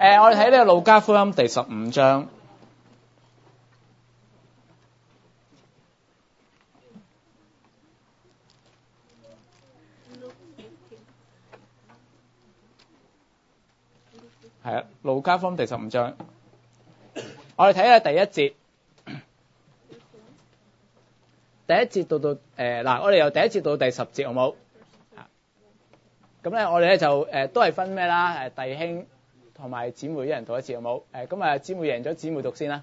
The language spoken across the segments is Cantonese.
我哋睇呢個路加福音第15章。係啊，路加福音第15章。我哋睇下第一節。第一節到我哋由第一節到第10節好冇？咁咧，我哋咧就都係分咩啦？弟兄同埋姊妹一人讀一次好冇？咁姊妹贏咗，姊妹讀先啦。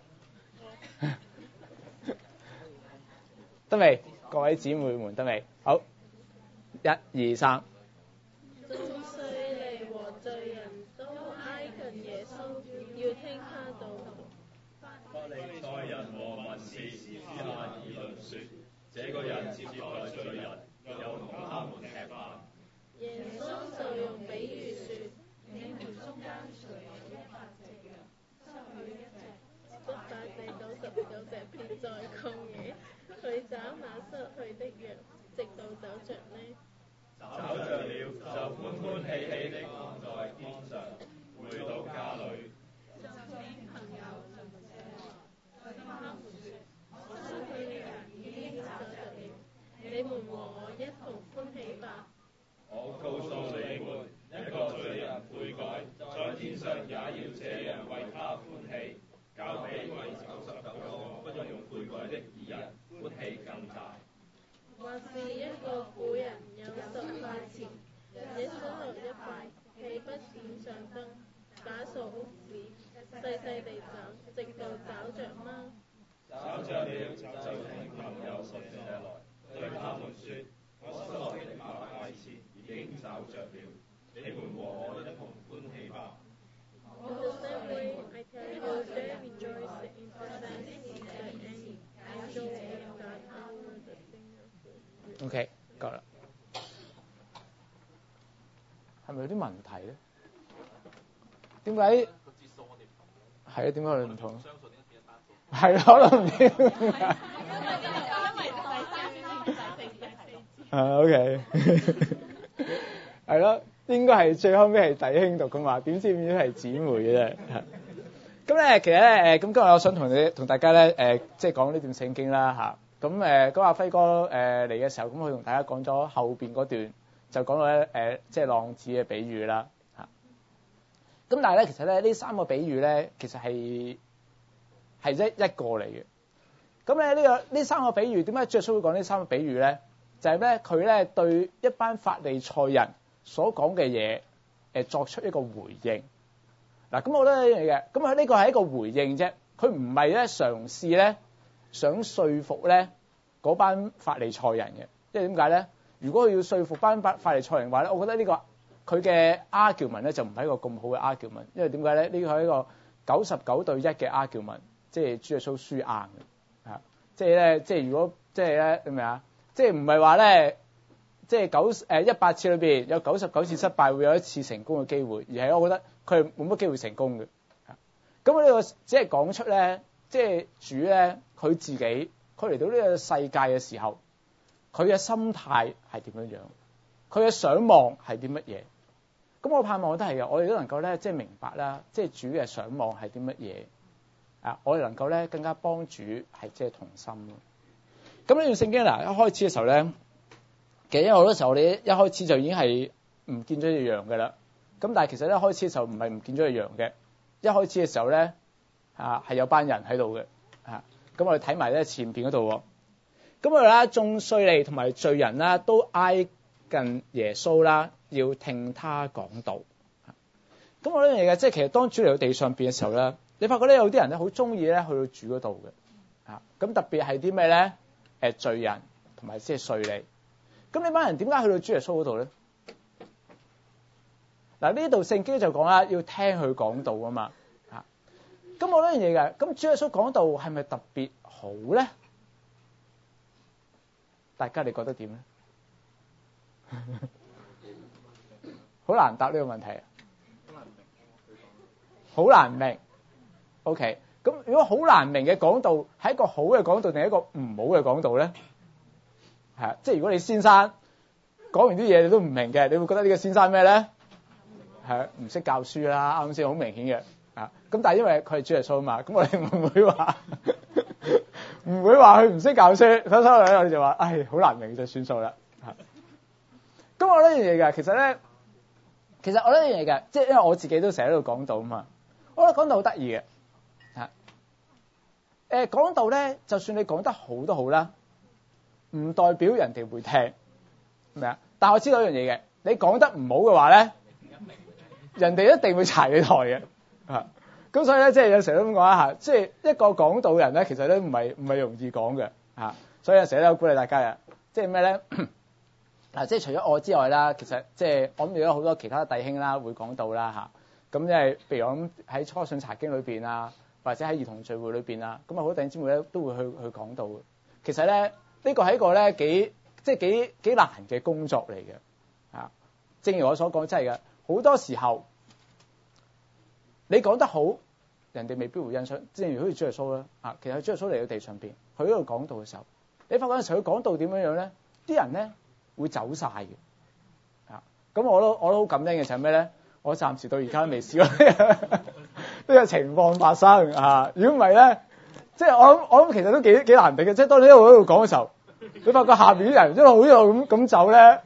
得未？各位姊妹們得未？好，1、2、3。 眾稅吏和罪人都挨近耶穌，要聽他道導。 法利賽人和文士私下議論說：這個人接待罪人，又同他們吃飯。 耶穌就用比喻說：你們中間誰有100隻羊，失去1隻，不把這99隻撇在曠野，去找那失去的羊，直到找着呢？ 找着了，就歡歡喜喜的放在肩上，回到家裏。 就請朋友進這來，對他們說：我失去的人已經找着了，你們和我一同歡喜吧。 我告訴你們，一個罪人悔改，在天上也要這樣為他歡喜，較比為99個不用悔改的義人歡喜更大。 或是一個婦人有10塊錢，也失落1塊，豈不點上燈，打掃屋子，細細地找，直到找着嗎？ 找着了，就請朋友進這來，對他們說：我失落的8塊錢已經找着了，你們和我一同歡喜吧。 In the same way, I tell you, they rejoice in the same thing that any angel of God over the thing of good. OK， 夠啦。係咪有啲問題咧？點解？係啊，點解我哋唔同？係可能唔知。OK， 係咯，應該係最後尾係弟兄讀嘅嘛，點知變咗係姊妹嘅啫。咁咧，其實咧，咁今日我想同大家咧，即係講呢段聖經啦嚇。咁阿輝哥嚟嘅時候，咁佢同大家講咗後邊嗰段，就講到咧即係浪子嘅比喻啦嚇。咁但係咧，其實咧呢3個比喻咧，其實係一個嚟嘅。咁咧呢3個比喻點解主耶穌會講呢3個比喻咧？就係咧佢咧對一班法利賽人所講嘅嘢作出一個回應。嗱，咁我覺得呢樣嘢嘅，咁佢呢個係一個回應啫，佢唔係咧嘗試咧想說服咧嗰班法利賽人嘅。即係點解咧？如果佢要說服班法利賽人嘅話咧，我覺得呢個佢嘅 argument 咧就唔係一個咁好嘅 argument， 因為點解咧？呢個係一個99對1嘅 argument， 即係主耶穌輸硬嘅嚇。即係咧，即係如果即係咧，明唔明啊？即係唔係話咧，即係100次裏邊有99次失敗，會有1次成功嘅機會，而係我覺得佢係冇乜機會成功嘅。咁呢個只係講出咧，即係主咧佢自己，佢嚟到呢個世界嘅時候，佢嘅心態係點樣樣，佢嘅想望係啲乜嘢。咁我盼望都係嘅，我哋都能夠咧，即係明白啦，即係主嘅想望係啲乜嘢啊！我哋能夠咧更加幫主係即係同心咯。咁呢段聖經嗱，一開始嘅時候咧，其實因為好多時候我哋一開始就已經係唔見咗隻羊嘅啦。咁但係其實一開始嘅時候唔係唔見咗隻羊嘅，一開始嘅時候咧係有班人喺度嘅嚇。咁我哋睇埋咧前邊嗰度喎。咁我哋啦，眾稅吏同埋罪人啦，都挨近耶穌啦，要聽他講道。咁我呢樣嘢嘅，即係其實當主嚟到地上邊嘅時候咧，你發覺咧有啲人咧好中意咧去到主嗰度嘅嚇。咁特別係啲咩咧？罪人同埋即係稅吏。咁呢班人點解去到主耶穌嗰度咧？嗱，呢度聖經就講啦，要聽佢講道啊嘛嚇。咁我呢樣嘢嘅，咁主耶穌講道係咪特別好咧？大家你覺得點咧？好難答呢個問題啊！好難明。OK， 咁如果好難明嘅講道係一個好嘅講道定係一個唔好嘅講道咧？係啊，即係如果你先生講完啲嘢你都唔明嘅，你會覺得呢個先生咩咧？係唔識教書啦，啱先好明顯嘅。 啊。咁但係因為佢係主耶穌啊嘛，咁我哋唔會話唔會話佢唔識教書，所以咧我哋就話，唉，好難明就算數啦。咁我覺得一樣嘢㗎，其實我覺得一樣嘢㗎，即係因為我自己都成日喺度講道啊嘛，我覺得講道好得意嘅嚇。講道咧，就算你講得好都好啦，唔代表人哋會聽，係咪啊？但係我知道一樣嘢嘅，你講得唔好嘅話咧，人哋一定會柴你台嘅嚇。咁所以咧，即係有時候都咁講一下，即係一個講道人咧，其實咧唔係容易講嘅嚇。所以有時候咧，我鼓勵大家嘅，即係咩咧？嗱，即係除咗我之外啦，其實即係我諗有好多其他弟兄啦會講道啦嚇。咁即係譬如我諗喺初信查經裏邊啊，或者喺兒童聚會裏邊啊，咁啊好多弟兄姊妹咧都會去講道嘅。其實咧呢個係一個咧幾難嘅工作嚟嘅嚇。正如我所講，真係嘅，好多時候你講得好，人哋未必會欣賞。正如好似主耶穌啦啊，其實主耶穌嚟到地上邊，佢喺度講道嘅時候，你發覺有時候佢講道點樣樣咧，啲人咧會走晒嘅啊。咁我都好感恩嘅就係咩咧？我暫時到而家都未試過呢個情況發生啊！如果唔係咧，即係我諗其實都幾難頂嘅。即係當你一路喺度講嘅時候，你發覺下邊啲人一路咁走咧，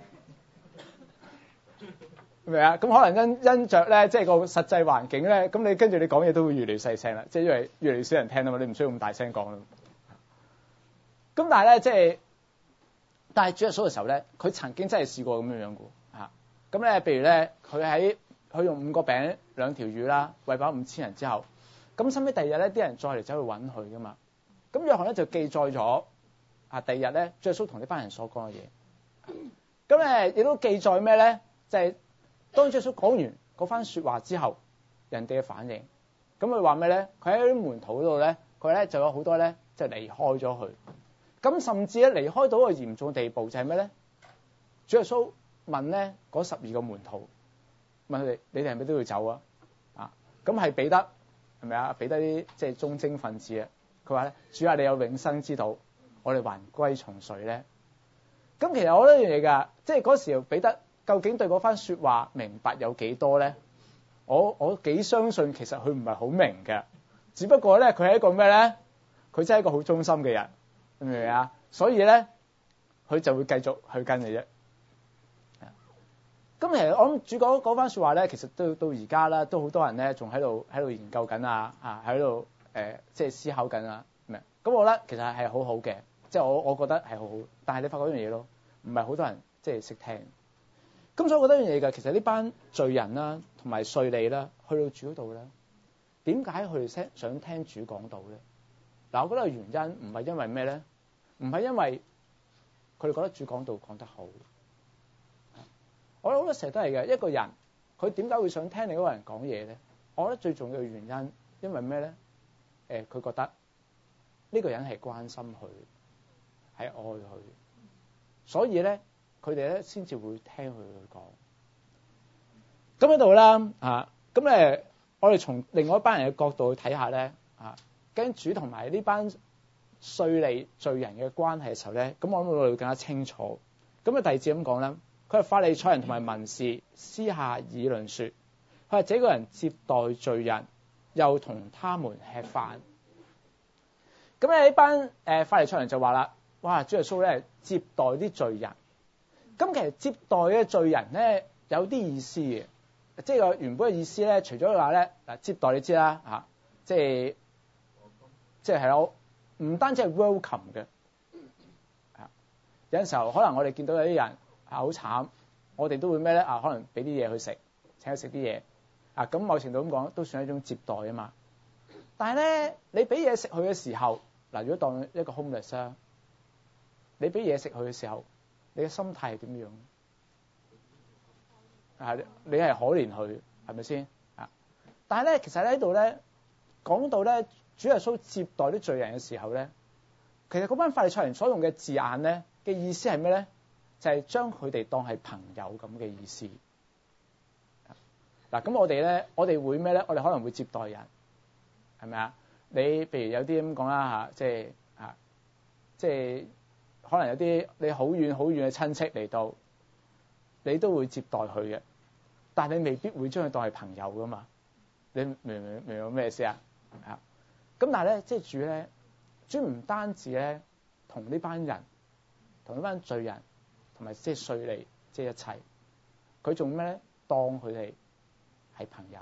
係咪啊？咁可能因着咧，即係個實際環境咧，咁你跟住你講嘢都會越嚟越細聲啦。即係因為越嚟越少人聽啊嘛，你唔需要咁大聲講啦。咁但係咧，即係但係主耶穌嘅時候咧，佢曾經真係試過咁樣樣嘅嚇。咁咧，譬如咧，佢用5個餅2條魚啦，餵飽5000人之後，咁收尾第二日咧，啲人再嚟走去揾佢噶嘛。咁約翰咧就記載咗啊，第二日咧，主耶穌同呢班人所講嘅嘢。咁咧亦都記載咩咧？就係當主耶穌講完嗰番説話之後，人哋嘅反應。咁佢話咩咧？佢喺啲門徒嗰度咧，佢咧就有好多咧就離開咗佢。咁甚至咧離開到個嚴重地步就係咩咧？主耶穌問咧嗰12個門徒。問佢哋：你哋係咪都要走啊？啊，咁係彼得係咪啊？彼得啲即係忠貞分子啊！佢話咧：主啊，你有永生之道，我哋還歸從誰咧？咁其實我覺得一樣嘢㗎，即係嗰時彼得究竟對嗰番説話明白有幾多咧？我幾相信其實佢唔係好明嘅，只不過咧佢係一個咩咧？佢真係一個好忠心嘅人，明唔明啊？所以咧佢就會繼續去跟你啫。咁其實我諗主講嗰番説話咧，其實到而家啦，都好多人咧仲喺度研究緊啊，喺度即係思考緊啊，咁我覺得其實係好好嘅，即係我覺得係好好。但係你發覺一樣嘢咯，唔係好多人即係識聽。咁所以我覺得一樣嘢㗎，其實呢班罪人啦，同埋稅吏啦，去到主嗰度咧，點解佢哋想聽主講道咧？嗱，我覺得原因唔係因為咩咧？唔係因為佢哋覺得主講道講得好。我覺得好多時候都係嘅，一個人佢點解會想聽你嗰個人講嘢咧？我覺得最重要嘅原因，因為咩咧？佢覺得呢個人係關心佢，係愛佢，所以咧佢哋咧先至會聽佢講。咁喺度啦啊，咁咧我哋從另外一班人嘅角度去睇下咧啊，跟主同埋呢班稅吏罪人嘅關係嘅時候咧，咁我諗我哋會更加清楚。咁啊第二節咁講啦。佢話法利賽人同埋文士私下議論說：佢話這個人接待罪人，又同他們吃飯。咁咧呢班法利賽人就話啦：哇，主耶穌咧接待啲罪人。咁其實接待嘅罪人咧有啲意思嘅，即係個原本嘅意思咧，除咗話咧嗱接待你知啦嚇，即係係咯，唔單止係 welcome 嘅。有陣時候可能我哋見到有啲人。好慘，我哋都會咩咧？可能俾啲嘢佢食，請佢食啲嘢。咁某程度咁講，都算係一種接待啊嘛。但係咧，你俾嘢食佢嘅時候，嗱，如果當一個 homeless 啊，你俾嘢食佢嘅時候，你嘅心態係點樣？你係可憐佢，係咪先？但係咧，其實喺度咧講到咧，主耶穌接待啲罪人嘅時候咧，其實嗰班法利賽人所用嘅字眼咧嘅意思係咩咧？就係將佢哋當係朋友咁嘅意思。嗱，咁我哋會咩咧？我哋可能會接待人，係咪啊？你譬如有啲咁講啦嚇，即係可能有啲你好遠好遠嘅親戚嚟到，你都會接待佢嘅，但係你未必會將佢當係朋友噶嘛。 你明我咩意思啊？咁但係咧，即係主唔單止咧同呢班人、同呢班罪人同埋即係稅吏即係一切，佢仲咩咧？當佢哋係朋友。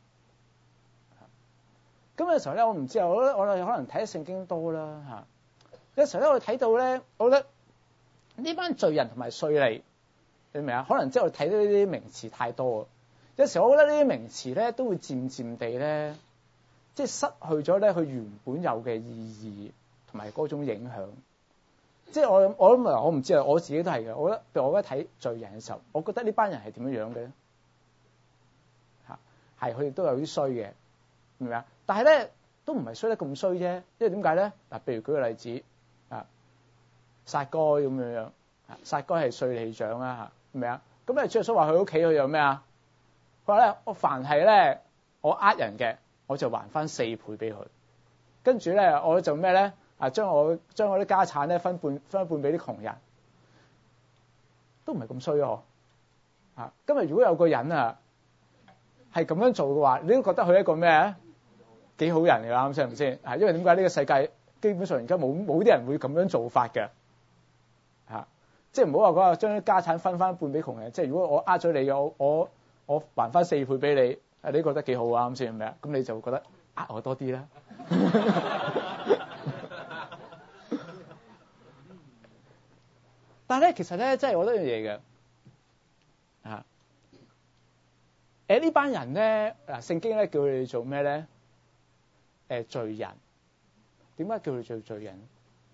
咁有時候咧，我唔知啊，我哋可能睇聖經多啦嚇。有時候咧，我哋睇到咧，我覺得呢班罪人同埋稅吏，你明唔明啊？可能即係我睇到呢啲名詞太多。有時候我覺得呢啲名詞咧，都會漸漸地咧，即係失去咗咧佢原本有嘅意義同埋嗰種影響。即係我唔知啊，我自己都係嘅。我覺得譬如我而家睇罪人嘅時候，我覺得呢班人係點樣樣嘅咧？係佢哋都有啲衰嘅，明唔明啊？但係咧都唔係衰得咁衰啫，因為點解咧？嗱，譬如舉個例子撒該咁樣樣，撒該係稅吏長啊，係咪啊？咁咧主耶穌話佢屋企佢有咩啊？佢話咧，我凡係咧我呃人嘅，我就還翻4倍俾佢。跟住咧我就咩咧？將我啲家產咧分一半俾啲窮人，都唔係咁衰啊！今日如果有個人係咁樣做嘅話，你都覺得佢係一個咩幾好人嚟㗎？啱先係咪先？因為點解呢個世界基本上而家冇啲人會咁樣做法嘅即係唔好話嗰個將啲家產分翻一半俾窮人。即係如果我呃咗你嘅，我還翻4倍俾你，你覺得幾好啊？啱先係咪啊？咁你就會覺得呃我多啲啦。但係咧，其實咧，真係我覺得一樣嘢嘅呢班人咧，聖經咧叫佢哋做咩咧？罪人。點解叫佢做罪人？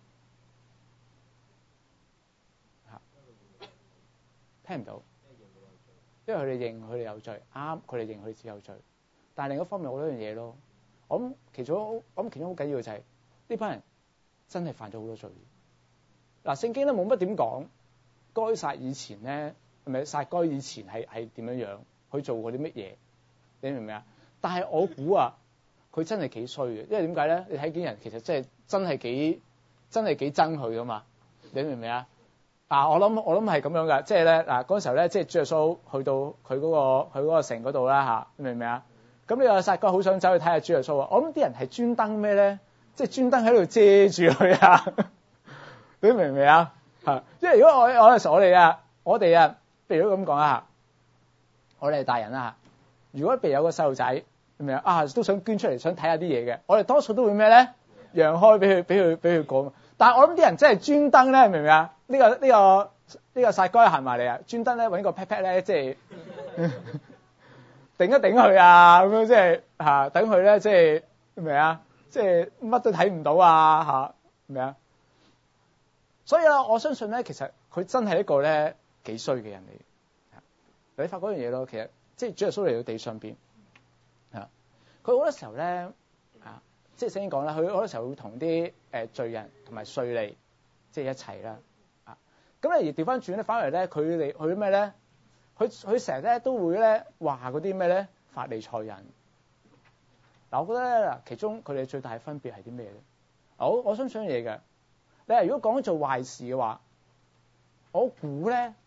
聽唔到，因為佢哋認佢哋有罪，啱，佢哋認佢哋自己有罪。但係另一方面，我覺得一樣嘢咯。我諗其中好緊要嘅就係呢班人真係犯咗好多罪。聖經咧冇乜點講該撒以前咧，係咪撒該以前係點樣樣？佢做過啲乜嘢？你明唔明啊？但係我估佢真係幾衰嘅，因為點解咧？你睇見人其實真係幾憎佢噶嘛？你明唔明啊？我諗係咁樣噶，即係咧嗰陣時候咧，即係主耶穌去到佢嗰個城嗰度啦你明唔明啊？咁呢個撒該好想走去睇下主耶穌啊！我諗啲人係專登咩咧？即係專登喺度遮住佢啊！你明唔明啊？因為如果我有時候我哋譬如咁講我哋係大人如果譬如有個細路仔，明唔明啊？都想捐出嚟，想睇下啲嘢嘅，我哋多數都會咩咧？讓開俾佢講。但係我諗啲人真係專登咧，明唔明啊？呢個撒該行埋嚟專登咧揾個 pat pat 咧，即係頂一頂佢咁樣，即係等佢咧，即係明唔明啊？即係乜都睇唔到明唔明啊？所以我相信咧，其實佢真係一個咧幾衰嘅人嚟。你發覺嗰樣嘢咯，其實即係主耶穌嚟到地上邊佢好多時候咧即係聖經講啦，佢好多時候會同啲罪人同埋稅吏即係一齊啦咁而調翻轉咧，反而咧佢咩咧？佢成日咧都會咧話嗰啲咩咧法利賽人。我覺得咧其中佢哋最大嘅分別係啲咩咧？我相信嘢嘅。你係如果講做壞事嘅話，我估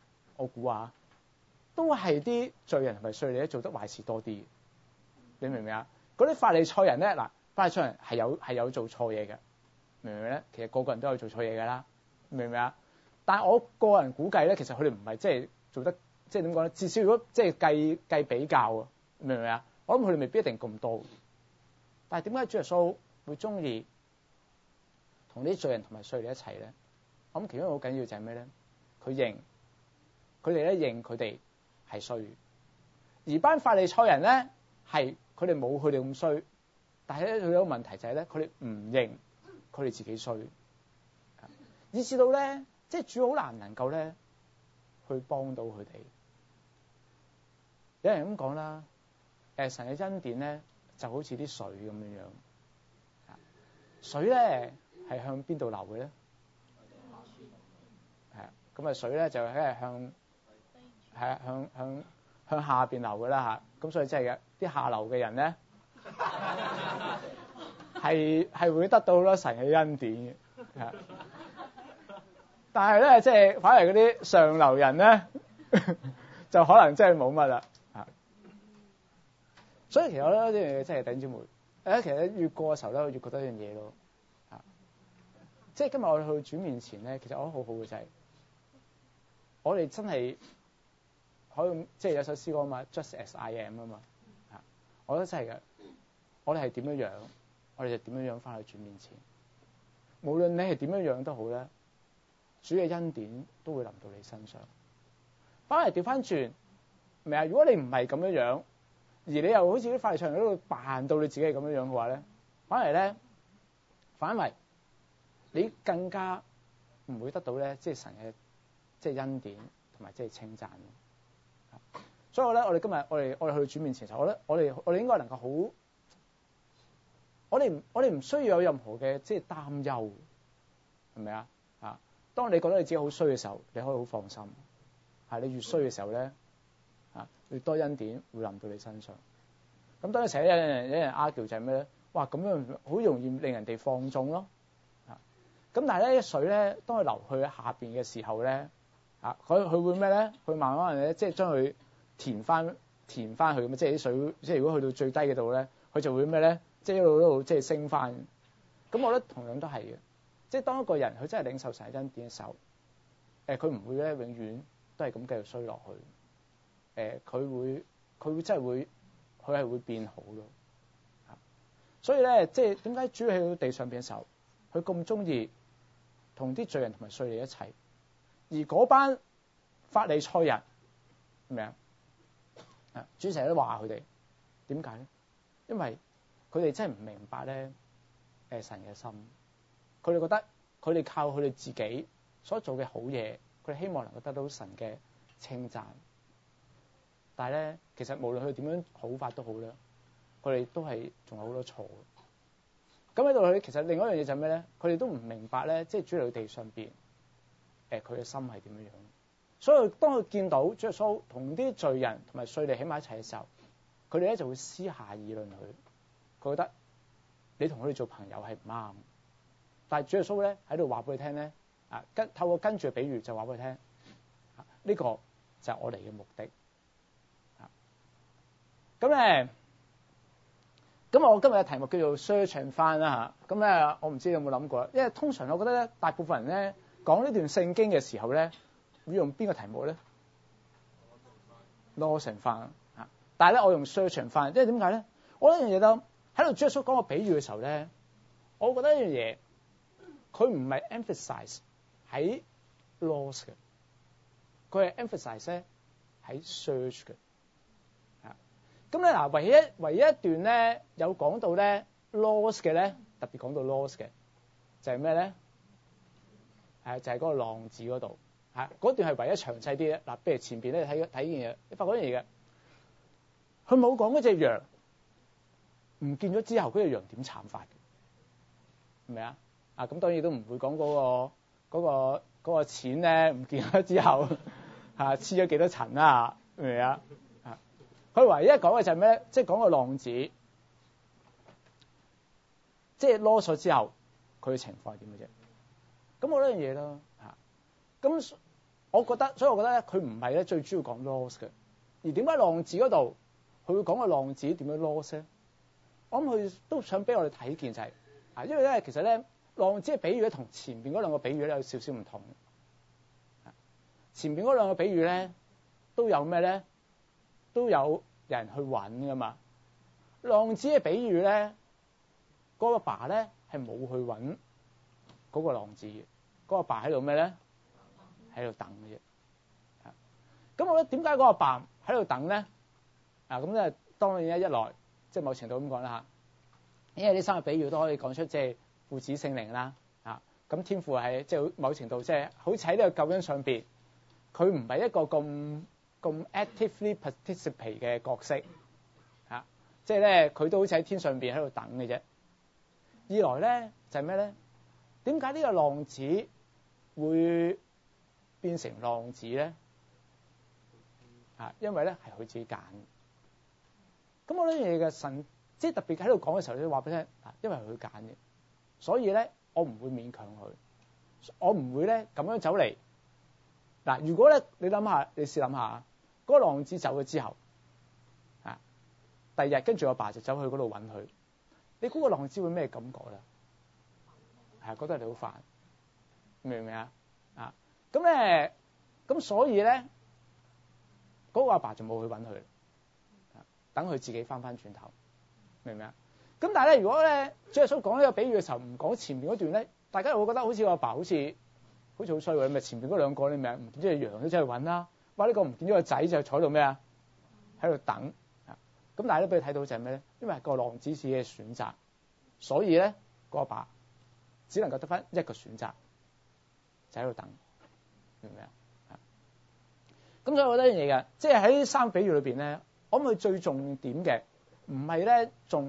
都係啲罪人同埋稅吏做得壞事多啲。你明唔明啊？嗰啲法利賽人咧，法利賽人係有做錯嘢嘅，明唔明咧？其實個人都有做錯嘢㗎啦，明唔明啊？但係我個人估計咧，其實佢哋唔係即係做得即係點講咧？至少如果即係計比較明唔明啊？我諗佢哋未必一定咁多。但係點解主耶穌會中意同啲罪人同埋稅吏一齊咧？我諗其中好緊要就係咩咧？佢哋認佢哋係衰，而班法利賽人咧係佢哋冇佢哋咁衰，但係咧佢有個問題就係咧，佢哋唔認佢哋自己衰，以至到咧即係主好難能夠咧去幫到佢哋。有人咁講啦，神嘅恩典咧就好似啲水咁樣樣，水咧係向邊度流嘅咧？咁水咧就係向下邊流嘅啦咁所以即係嘅啲下流嘅人咧係會得到好多神嘅恩典嘅，但係咧即係反而嗰啲上流人咧就可能真係冇乜啦。 所以其實我覺得呢樣嘢真係弟兄姊妹，其實越過嘅時候咧，我越覺得一樣嘢咯。即係今日我哋去主面前咧，其實我覺得好好嘅就係，我哋真係可以即係有首詩歌嘛 ，Just as I am 啊嘛。我覺得真係嘅，我哋係點樣樣，我哋就點樣樣翻去主面前。無論你係點樣樣都好咧，主嘅恩典都會臨到你身上。反而調翻轉，明啊？如果你唔係咁樣樣，而你又好似啲法利賽人喺度扮到你自己係咁樣樣嘅話咧，反為你更加唔會得到咧，即係神嘅即係恩典同埋即係稱讚。所以我哋今日我哋去主面前嘅時候，我哋應該能夠好，我哋唔需要有任何嘅即係擔憂，係咪啊？當你覺得你自己好衰嘅時候，你可以好放心。你越衰嘅時候咧，越多恩典會臨到你身上。咁當你成日有人argue就係咩咧？哇，咁樣好容易令人哋放縱咯。咁但係咧，水咧，當佢流去下邊嘅時候咧，佢會咩咧？佢慢慢咧，即係將佢填翻去咁，即係啲水，即係如果去到最低嘅度咧，佢就會咩咧？即係一路即係升翻。咁我覺得同樣都係嘅，即係當一個人佢真係領受神恩典嘅時候，佢唔會咧永遠都係咁繼續衰落去。佢會真係會，佢係會變好咯。所以咧，即係點解主要喺到地上邊嘅時候，佢咁中意同啲罪人同埋稅吏一齊，而嗰班法利賽人係咪啊？主成日都話佢哋點解咧？因為佢哋真係唔明白咧，神嘅心。佢哋覺得佢哋靠佢哋自己所做嘅好嘢，佢哋希望能夠得到神嘅稱讚。但係咧，其實無論佢點樣好法都好啦，佢哋都係仲有好多錯。咁喺度佢其實另外一樣嘢就係咩咧？佢哋都唔明白咧，即係主喺地上邊，佢嘅心係點樣樣。所以當佢見到主耶穌同啲罪人同埋稅吏喺埋一齊嘅時候，佢哋咧就會私下議論佢。佢覺得你同佢哋做朋友係唔啱。但係主耶穌咧喺度話俾佢聽咧，透過跟住嘅比喻就話俾佢聽，呢個就係我嚟嘅目的。咁咧，咁我今日嘅題目叫做 search and find 啦嚇。咁咧，我唔知你有冇諗過，因為通常我覺得咧，大部分人咧講呢段聖經嘅時候咧，會用邊個題目咧 ？Lost and found 嚇。但係咧，我用 search and find，因為點解咧？我覺得一樣嘢都喺度主耶穌講個比喻嘅時候咧，我覺得一樣嘢，佢唔係 emphasize 喺 lost 嘅，佢係 emphasize 咧喺 search 嘅。咁咧嗱，唯一一段咧有講到咧 lost 嘅咧，特別講到 lost 嘅，就係咩咧？就係嗰個浪子嗰度，嗰段係唯一詳細啲嘅。嗱，譬如前邊咧睇件嘢，你發覺一樣嘢嘅，佢冇講嗰隻羊唔見咗之後，嗰隻羊點慘法嘅，係咪啊？咁當然都唔會講嗰個錢咧唔見咗之後黐咗幾多層啦，係咪啊？佢唯一講嘅就係咩咧？即係講個浪子，即係囉嗦之後，佢嘅情況係點嘅啫？咁我覺得樣嘢咯嚇。咁所以我覺得咧，佢唔係咧最主要講 loss 嘅。而點解浪子嗰度佢會講個浪子點樣 loss 咧？我諗佢都想俾我哋睇見就係因為咧其實咧浪子嘅比喻咧同前邊嗰兩個比喻咧有少少唔同。前邊嗰兩個比喻咧都有咩咧？都有人去揾噶嘛？浪子嘅比喻咧，嗰個爸咧係冇去揾嗰個浪子嘅，嗰個爸喺度咩咧？喺度等嘅啫。咁我覺得點解嗰個爸喺度等咧？咁咧當然一來即係某程度咁講啦嚇，因為呢三個比喻都可以講出即係父子聖靈啦。咁天父係即係某程度即係好似喺呢個救恩上邊，佢唔係一個咁 actively participate 嘅角色，即係咧佢都好似喺天上邊喺度等嘅啫。二來咧就係咩咧？點解呢個浪子會變成浪子咧？因為咧係佢自己揀。咁我呢樣嘢嘅神，即係特別喺度講嘅時候，你話俾佢聽，因為係佢揀嘅，所以咧我唔會勉強佢，我唔會咧咁樣走嚟。嗱，如果咧你諗下，你試諗下，嗰個浪子走咗之後， 第二日跟住我爸就走去嗰度揾佢。你估個浪子會咩感覺咧？係覺得你好煩，明唔明啊？啊，咁所以咧，嗰個阿爸就冇去揾佢，等佢自己翻轉頭，明唔明啊？咁但係咧，如果咧主耶穌講呢個比喻嘅時候，唔講前面嗰段咧，大家會覺得好似我阿爸好似好衰喎，咪前面嗰兩個你咪唔見咗隻羊都走去揾啦，哇！呢個唔見咗個仔就坐喺度咩啊？喺度等啊！咁但係咧俾你睇到就係咩咧？因為個浪子自己嘅選擇，所以咧個阿爸只能夠得翻一個選擇，就喺度等，明唔明啊？咁所以我覺得一樣嘢嘅，即係喺三比喻裏邊咧，我諗佢最重點嘅唔係咧，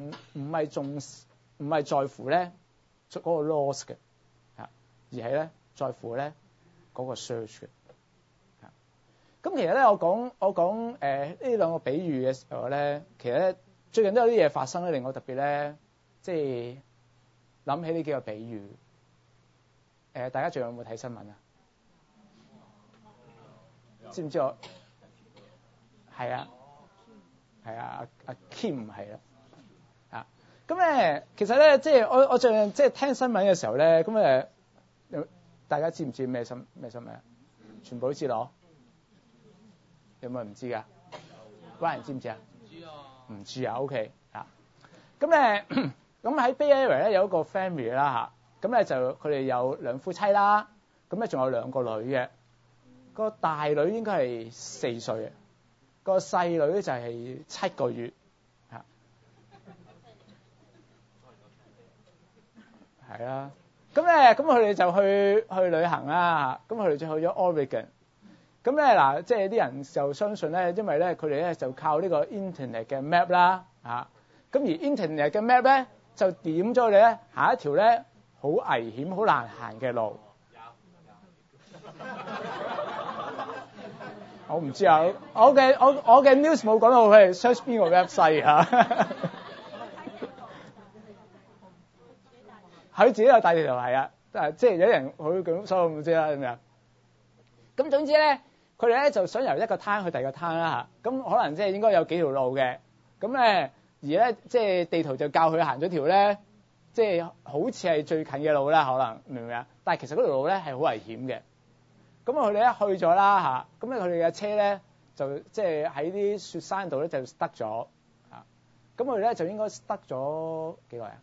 唔係在乎咧嗰個 loss 嘅，而係咧在乎咧嗰個 search 嘅。咁其實咧，我講呢兩個比喻嘅時候咧，其實咧最近都有啲嘢發生咧，令我特別咧，即係諗起呢幾個比喻。大家最近有冇睇新聞啊？知唔知我？係啊，阿 Kim 係啦，啊，咁咧其實咧，即係我最近即係聽新聞嘅時候咧，咁大家知唔知咩新聞啊？全部都知咯。有冇人唔知㗎？關人知唔知啊？唔知啊。OK 啊。咁咁喺 Bay Area 咧有一個 family 啦嚇，咁咧就佢哋有兩夫妻啦，咁咧仲有兩個女嘅，個大女應該係4歲嘅，個細女咧就係7個月嚇。係啊。咁佢哋就去旅行啦，咁佢哋就去咗 Oregon。咁咧嗱，即係啲人就相信咧，因為咧佢哋咧就靠呢個 Internet 嘅 map 啦，咁而 Internet 嘅 map 咧就點咗你咧行一條咧好危險、好難行嘅路。我唔知啊，我嘅 news 冇講到佢係 search 邊個 website 啊。佢自己有帶地圖係啊，即係有啲人佢咁，所以我唔知啦，係咪啊？咁總之咧。佢哋咧就想由一個灘去第二個灘啦嚇，咁可能即係應該有幾條路嘅，咁咧而咧即係地圖就教佢行咗條咧，即係好似係最近嘅路啦，可能明唔明啊？但係其實嗰條路咧係好危險嘅，咁佢哋一去咗啦嚇，咁咧佢哋嘅車咧就即係喺啲雪山度咧就塞咗嚇，咁佢哋咧就應該塞咗幾耐啊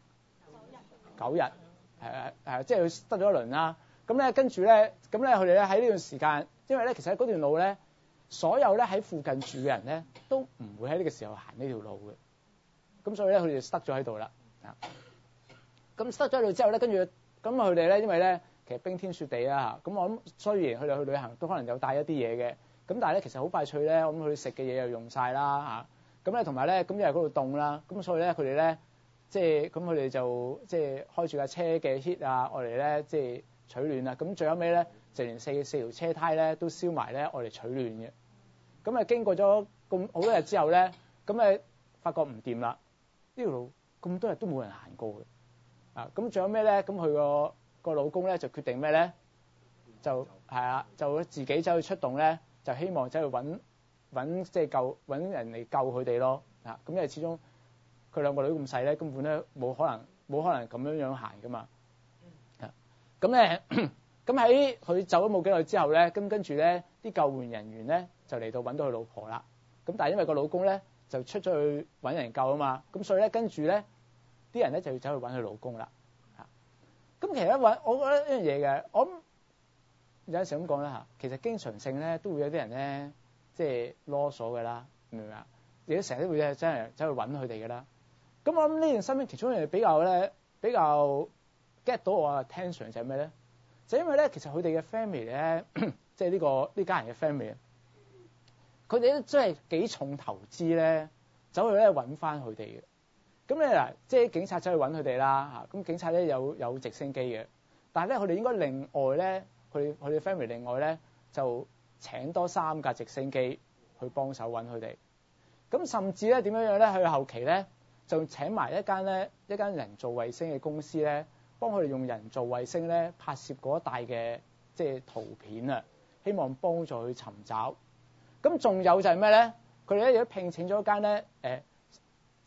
？9日，係即係佢塞咗一輪啦，咁咧跟住咧，咁咧佢哋咧喺呢段時間。因為咧，其實嗰段路咧，所有咧喺附近住嘅人咧，都唔會喺呢個時候行呢條路嘅。咁所以咧，佢哋就塞咗喺度啦。咁塞咗喺度之後咧，跟住咁佢哋咧，因為咧其實冰天雪地啊，咁我諗雖然佢哋去旅行都可能有帶一啲嘢嘅，咁但係咧其實好快脆咧，我諗佢食嘅嘢又用晒啦嚇。咁咧同埋咧，咁因為嗰度凍啦，咁所以咧佢哋咧即係咁佢哋就即係開住架車嘅 heat 啊，我哋咧即係取暖啊。咁最後尾咧。就連四條車胎咧都燒埋咧，我哋取暖嘅。咁經過咗咁好多日之後咧，咁發覺唔掂啦。呢條路咁多日都冇人行過嘅。咁仲有咩咧？咁佢個老公咧就決定咩咧？就自己走去出動咧，就希望走去揾即係揾人嚟救佢哋咯。咁因為始終佢兩個女咁細咧，根本咧冇可能咁樣行噶嘛。咁咧。咁喺佢走咗冇幾耐之後咧，咁跟住咧啲救援人員咧就嚟到揾到佢老婆啦。咁但係因為個老公咧就出咗去揾人救啊嘛，咁所以咧跟住咧啲人咧就要走去揾佢老公啦。咁其實我覺得一樣嘢嘅，我有陣時咁講啦嚇，其實經常性咧都會有啲人咧即係囉嗦嘅啦，明唔明啊？亦都成日都會真係走去揾佢哋嘅啦。咁我諗呢件新聞其中一樣比較 get 到我嘅 attention 就係咩咧？就因為咧，其實佢哋嘅 family 咧，即係呢家人嘅 family，佢哋都真係幾重投資咧，走去咧揾翻佢哋嘅。咁咧嗱，即係警察走去揾佢哋啦嚇。咁警察咧有直升機嘅，但係咧佢哋應該另外咧，佢哋 family 另外咧就請多3架直升機去幫手揾佢哋。咁甚至咧點樣咧？去後期咧就請埋一間人造衛星嘅公司咧。幫佢哋用人造衛星咧拍攝嗰一帶嘅即係圖片啊，希望幫助佢尋找。咁仲有就係咩咧？佢哋咧亦都聘請咗一間咧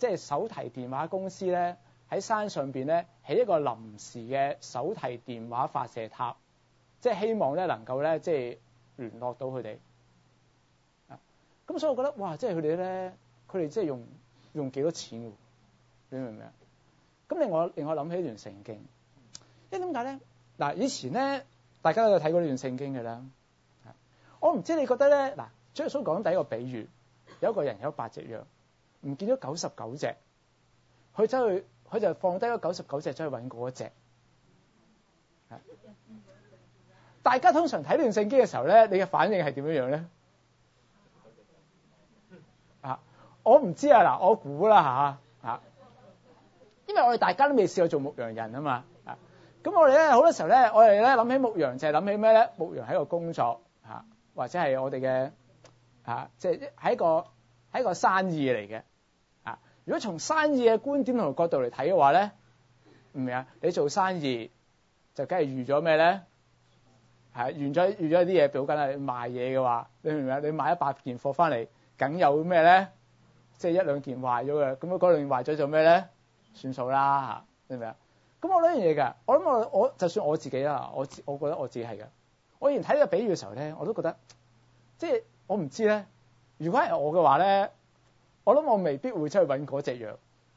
即係手提電話公司咧喺山上邊咧起一個臨時嘅手提電話發射塔，即係希望咧能夠咧即係聯絡到佢哋。咁所以我覺得哇，即係佢哋咧，佢哋即係用幾多錢喎？你明唔明啊？咁令我諗起一段聖經，因為點解咧？嗱，以前咧大家都有睇過呢段聖經嘅啦。我唔知你覺得咧，嗱，主耶穌講第一個比喻，有一個人有8隻羊，唔見咗99隻，佢就放低咗99隻，走去揾嗰一隻。大家通常睇呢段聖經嘅時候咧，你嘅反應係點樣樣咧？我唔知啊，嗱，我估啦嚇，因為我哋大家都未試過做牧羊人啊嘛，咁我哋咧好多時候咧，我哋咧諗起牧羊就係諗起咩咧？牧羊係一個工作嚇，或者係我哋嘅即係係一個生意嚟嘅啊。如果從生意嘅觀點同角度嚟睇嘅話咧，唔明啊？你做生意就梗係預咗咩咧？係預咗啲嘢表緊係賣嘢嘅話，你明唔明啊？你買100件貨翻嚟，梗有咩咧？即係1、2件壞咗嘅，咁嗰2件壞咗做咩咧？算數啦嚇，明唔明啊？咁我諗一樣嘢㗎，我諗我就算我自己啦，我覺得我自己係㗎。我以前睇呢個比喻嘅時候咧，我都覺得即係我唔知咧。如果係我嘅話咧，我諗我未必會出去揾嗰隻羊，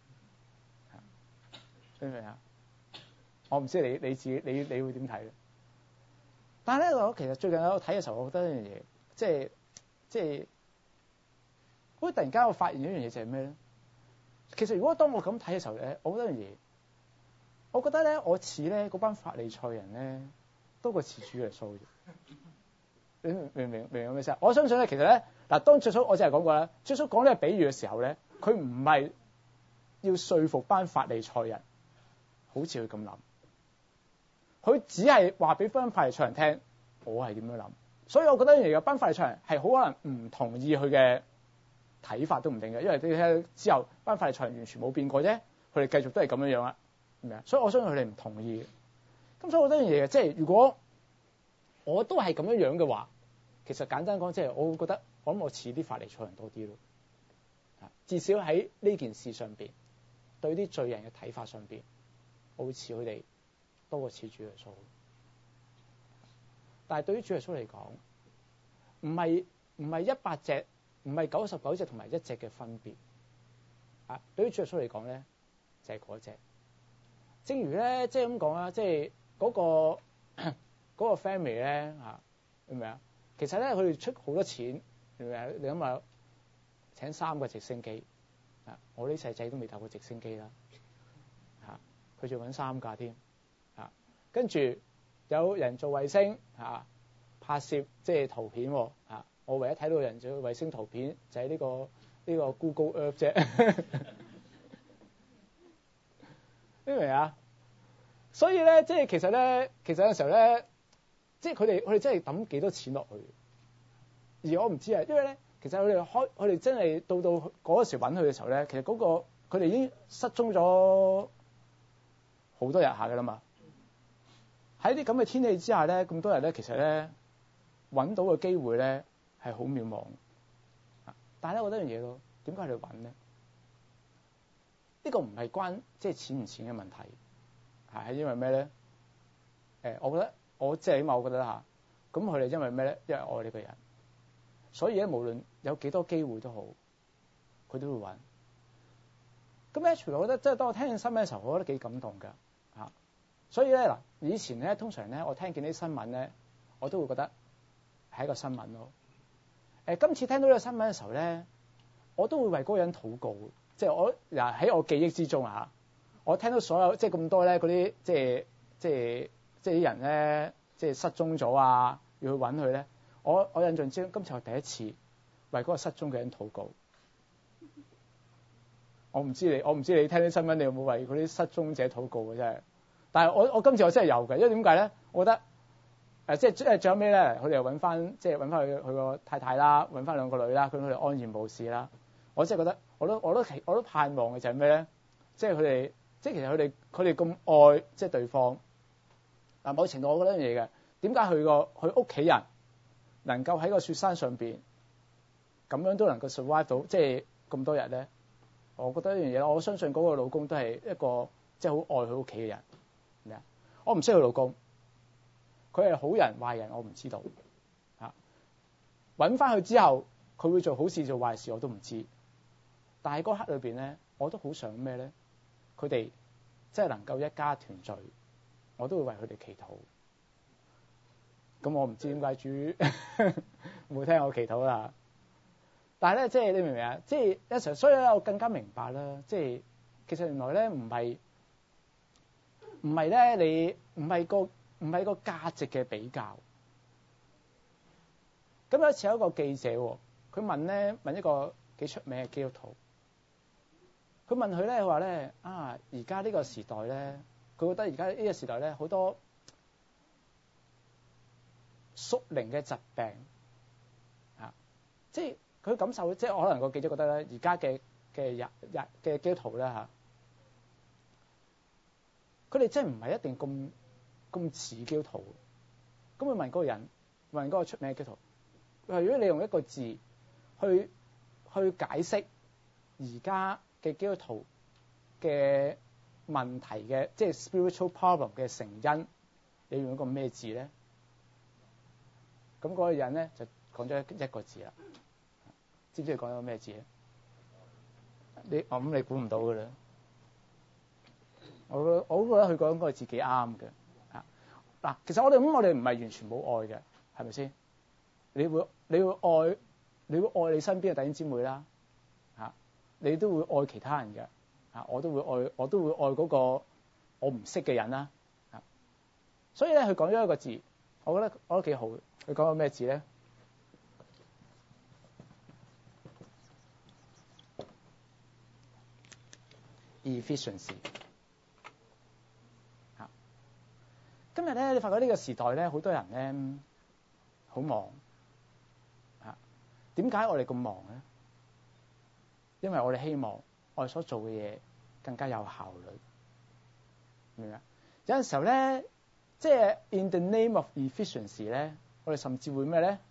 明唔明啊？我唔知你自己你會點睇咧？但係咧，我其實最近我睇嘅時候，我覺得一樣嘢，即係。好似突然間我發現一樣嘢就係咩咧？其實如果當我咁睇嘅時候咧，我覺得一樣嘢，我覺得咧我似咧嗰班法利賽人咧多過似主耶穌嘅。你明我咩意思？我相信咧，其實咧嗱，當主耶穌我淨係講過啦，主耶穌講呢個比喻嘅時候咧，佢唔係要說服班法利賽人，好似佢咁諗，佢只係話俾班法利賽人聽，我係點樣諗。所以我覺得一樣嘢，班法利賽人係好可能唔同意佢嘅睇法都唔定嘅，因為你睇之後班法利賽人完全冇變過啫，佢哋繼續都係咁樣樣啦，係咪啊？所以我相信佢哋唔同意嘅。咁所以我覺得一樣嘢嘅，即係如果我都係咁樣樣嘅話，其實簡單講，即係我會覺得我諗我似啲法利賽人多啲咯。至少喺呢件事上邊，對啲罪人嘅睇法上邊，我會似佢哋多過似主耶穌。但係對於主耶穌嚟講，唔係100隻。唔係99隻同埋1隻嘅分別啊！對於主耶穌嚟講咧，就係嗰隻。正如咧，即係咁講啦，即係嗰個 family 咧嚇，明唔明啊？其實咧，佢哋出好多錢，明唔明啊？你諗下，請3個直升機啊！我啲細仔都未搭過直升機啦嚇，佢仲揾3架添嚇，跟住有人做衛星嚇，拍攝即係圖片喎嚇。我唯一睇到人做衛星圖片就係呢個 Google Earth 啫，明唔明啊？所以咧，即係其實有陣時候咧，即係佢哋真係抌幾多錢落去，而我唔知啊，因為咧，其實佢哋真係到嗰個時揾佢嘅時候咧，其實佢哋已經失蹤咗好多日下㗎啦嘛。喺啲咁嘅天氣之下咧，咁多日咧，其實咧揾到嘅機會咧係好渺茫，但係咧，我覺得樣嘢咯，點解佢哋揾咧？呢個唔係關即係錢唔錢嘅問題，係因為咩咧？我覺得即係起碼我覺得啦嚇，咁佢哋因為咩咧？因為愛呢個人，所以咧無論有幾多機會都好，佢都會揾。咁咧，除咗我覺得即係當我聽見新聞嘅時候，我覺得幾感動㗎嚇。所以咧嗱，以前咧通常咧我聽見啲新聞咧，我都會覺得係一個新聞咯。今次聽到呢個新聞嘅時候咧，我都會為嗰個人禱告。即係我嗱喺我記憶之中啊，我聽到所有即係咁多咧嗰啲即係啲人咧即係失蹤咗啊，要去揾佢咧。我印象之中，今次我第一次為嗰個失蹤嘅人禱告。我唔知你聽啲新聞，你有冇為嗰啲失蹤者禱告嘅真係？但係我今次我真係有嘅，因為點解咧？我覺得即係最後尾咧，佢哋又揾翻佢個太太啦，揾翻2個女啦，佢哋安然無事啦。我真係覺得，我都盼望嘅就係咩咧？即係佢哋，即係其實佢哋咁愛即係對方。嗱，某程度我覺得一樣嘢嘅，點解佢屋企人能夠喺個雪山上邊咁樣都能夠 survive 到，即係咁多日咧？ 我覺得一樣嘢，我相信嗰個老公都係一個即係好愛佢屋企嘅人。咩啊？我唔識佢老公，佢係好人壞人我唔知道。揾翻佢之後，佢會做好事做壞事我都唔知。但係嗰刻裏邊咧，我都好想咩咧？佢哋即係能夠一家團聚，我都會為佢哋祈禱。咁我唔知點解主冇聽我祈禱啦。但係咧，即係你明唔明啊？即係有時候，所以咧，我更加明白啦。即係其實原來咧，唔係咧，你唔係個價值嘅比較。咁有一次有一個記者，佢問一個幾出名嘅基督徒，佢問佢咧，佢話咧啊，而家呢個時代咧，佢覺得而家呢個時代咧好多屬靈嘅疾病啊，即係佢感受，即係可能個記者覺得咧，而家嘅基督徒咧嚇，佢哋真係唔係一定咁似基督徒。咁佢問嗰個人，問嗰個出名嘅基督徒。如果你用一個字去解釋而家嘅基督徒嘅問題嘅，即係 spiritual problem 嘅成因，你用一個咩字咧？咁嗰個人咧就講咗一個字啦。知唔知佢講咗咩字咧？你估唔到㗎啦。我覺得佢講嗰個字幾啱嘅。嗱，其實我哋唔係完全冇愛嘅，係咪先？你會愛你身邊嘅弟兄姊妹啦，你都會愛其他人嘅，我都會愛嗰個我唔識嘅人啦，所以咧佢講咗一個字，我覺得幾好。佢講咗咩字咧？efficiency。今日咧，你發覺呢個時代咧，好多人咧好忙。點解我哋咁忙咧？因為我哋希望我哋所做嘅嘢更加有效率，明唔明啊？有陣時候咧，即係 in the name of efficiency 咧，我哋甚至會咩咧？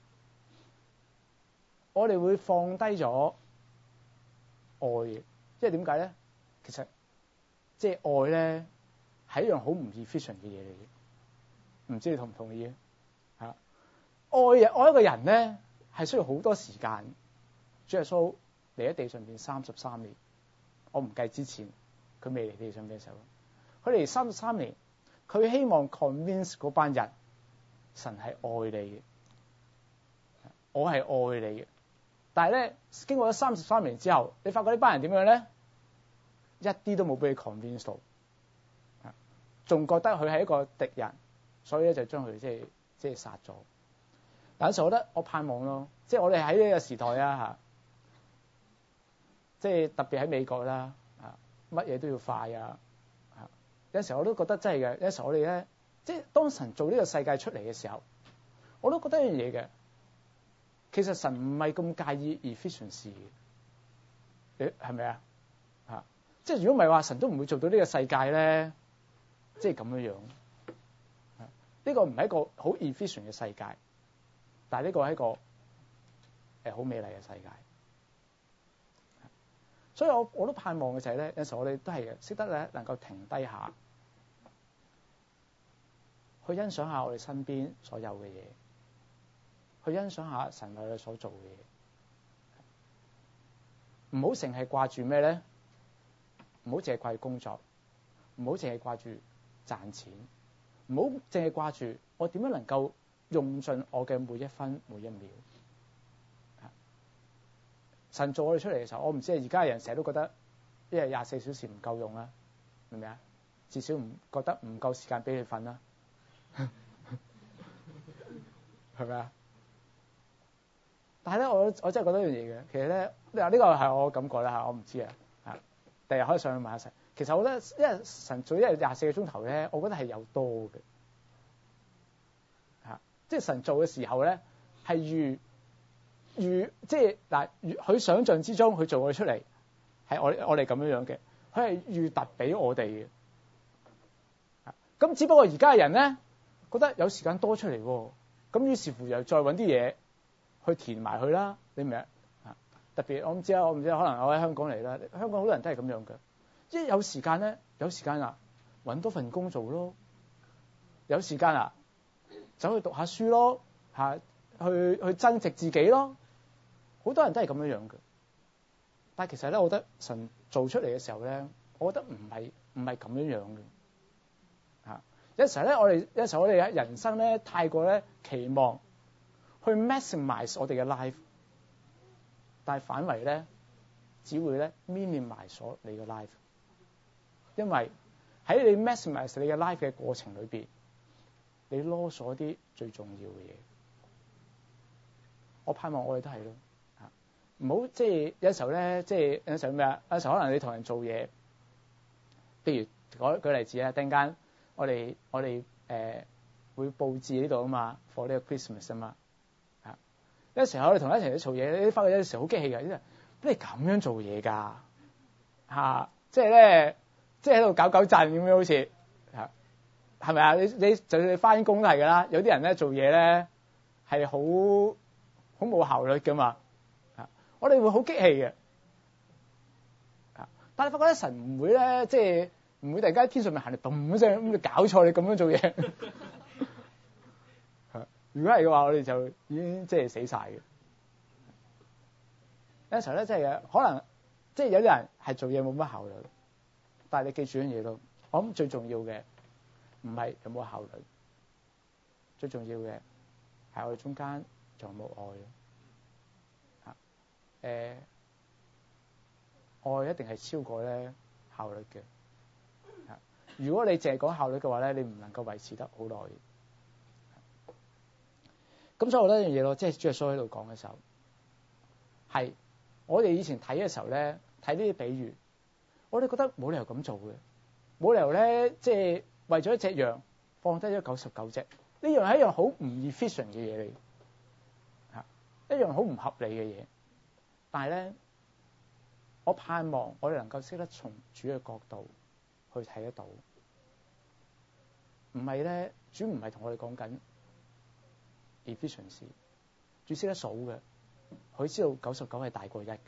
我哋會放低咗愛嘅，即係點解咧？其實即係愛咧係一樣好唔 efficient 嘅嘢嚟嘅，唔知你同唔同意啊？愛一個人咧，係需要好多時間。主耶穌嚟喺地上邊33年，我唔計之前佢未嚟地上邊嘅時候，佢嚟33年，佢希望 convince 嗰班人，神係愛你嘅，我係愛你嘅。但係咧，經過咗33年之後，你發覺呢班人點樣咧？一啲都冇俾佢 convince 到，仲覺得佢係一個敵人，所以咧就將佢即係殺咗。有陣時候我覺得我盼望咯，即係我哋喺呢個時代啊，即係特別喺美國啦，乜嘢都要快啊，有陣時候我都覺得真係嘅。有陣時候我哋咧，即係當神做呢個世界出嚟嘅時候，我都覺得一樣嘢嘅。其實神唔係咁介意 efficiency 嘅，係咪啊？即係如果唔係話，神都唔會做到呢個世界咧，即係咁樣樣。呢個唔係一個好 efficient 嘅世界。但係呢個係一個好美麗嘅世界，所以我都盼望嘅就係咧，有時候我哋都係識得咧能夠停低下，去欣賞下我哋身邊所有嘅嘢，去欣賞下神為我哋所做嘅嘢，唔好淨係掛住咩咧？唔好淨係掛住工作，唔好淨係掛住賺錢，唔好淨係掛住我點樣能夠用盡我嘅每一分每一秒。神做我哋出嚟嘅時候，我唔知而家嘅人成日都覺得一日24小時唔夠用啦，明唔明啊？至少唔覺得唔夠時間俾你瞓啦，係咪啊？但係咧，我真係覺得一樣嘢嘅，其實咧，呢個係我感覺啦嚇，我唔知啊嚇。第日可以上去問下神。其實我覺得，因為神做一日24個鐘頭咧，我覺得係有多嘅嚇。即係神做嘅時候咧，係預即係嗱，佢想象之中佢做佢出嚟，係我哋咁樣嘅，佢係預特俾我哋嘅。咁只不過而家嘅人咧，覺得有時間多出嚟喎，咁於是乎又再揾啲嘢去填埋佢啦，你明唔明啊？ 特別我唔知啊，我唔知可能我喺香港嚟啦，香港好多人都係咁樣嘅，即係有時間咧，有時間啊，揾多份工做咯，有時間啊，走去讀下書咯，去增值自己咯，好多人都係咁樣樣嘅。但係其實咧，我覺得神做出嚟嘅時候咧，我覺得唔係咁樣樣嘅。有時候咧，有時候我哋嘅人生咧，太過咧期望去 maximize 我哋嘅 life， 但係反為咧，只會咧 minimize 咗你嘅 life。因為喺你 maximize 你嘅 life 嘅過程裏邊，你攞咗啲最重要嘅嘢。我盼望我哋都係咯，唔好即係有時候咧，即係有時候咩啊？有時候可能你同人做嘢，譬如舉例子啊，突然間我哋會佈置呢度啊嘛 ，for 呢個 Christmas 啊嘛，有時候我哋同一齊做嘢，你發覺有時候好激氣嘅，邊你咁樣做嘢㗎？即係咧，即係喺度搞震咁樣，好似係咪啊？你就算你翻工都係㗎啦，有啲人咧做嘢咧係好冇效率㗎嘛，我哋會好激氣嘅，但係發覺咧神唔會咧，即係唔會突然間喺天上面行嚟嘣一聲咁，你搞錯你咁樣做嘢。如果係嘅話，我哋就已經即係死晒嘅。有時候咧，即係可能即係有啲人係做嘢冇乜效率，但係你記住樣嘢咯，我諗最重要嘅唔係有冇效率，最重要嘅係我哋中間仲有冇愛咯。愛一定係超過咧效率嘅。如果你淨係講效率嘅話咧，你唔能夠維持得好耐。咁所以我覺得一樣嘢咯，即係主耶穌喺度講嘅時候，係我哋以前睇嘅時候咧，睇呢啲比喻，我哋覺得冇理由咁做嘅，冇理由咧，即係為咗一隻羊放低咗99隻，呢樣係一樣好唔 efficient 嘅嘢嚟，一樣好唔合理嘅嘢。但係咧，我盼望我哋能夠識得從主嘅角度去睇得到，唔係咧，主唔係同我哋講緊 efficiency， 主識得數嘅，佢知道99係大過1嘅，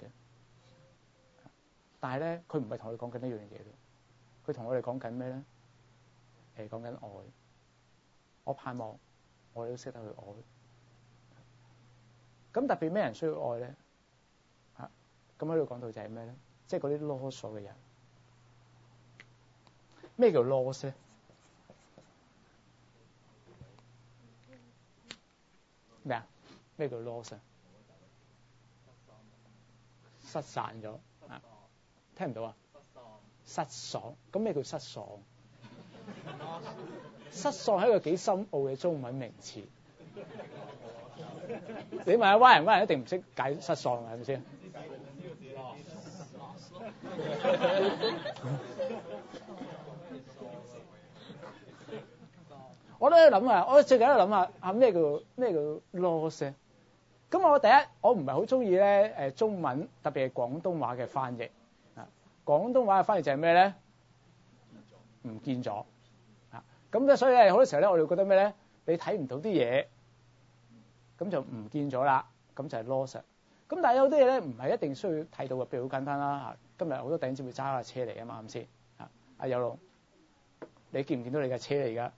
但係咧，佢唔係同我哋講緊呢樣嘢咯，佢同我哋講緊咩咧？講緊愛，我盼望我哋都識得去愛。咁特別咩人需要愛咧？咁喺度講到就係咩咧？即係嗰啲囉嗦嘅人。咩叫囉咧？咩啊？咩叫囉啊？失散咗啊！聽唔到啊？失喪。咁咩叫失喪？失喪係一個幾深奧嘅中文名詞。你問下灣人一定唔識解失喪嘅，係咪先？我都喺度諗啊！我最近喺度諗下咩叫 loss？ 咁我第一，我唔係好中意咧中文，特別係廣東話嘅翻譯。廣東話嘅翻譯就係咩咧？唔見咗。咁咧，所以咧好多時候咧，我哋覺得咩咧？你睇唔到啲嘢，咁就唔見咗啦，咁就係 loss。咁但係有啲嘢咧，唔係一定需要睇到嘅，譬如好簡單啦。今日好多弟兄姊妹揸架車嚟啊嘛，啱先？阿有龍，你見唔見到你架車嚟㗎？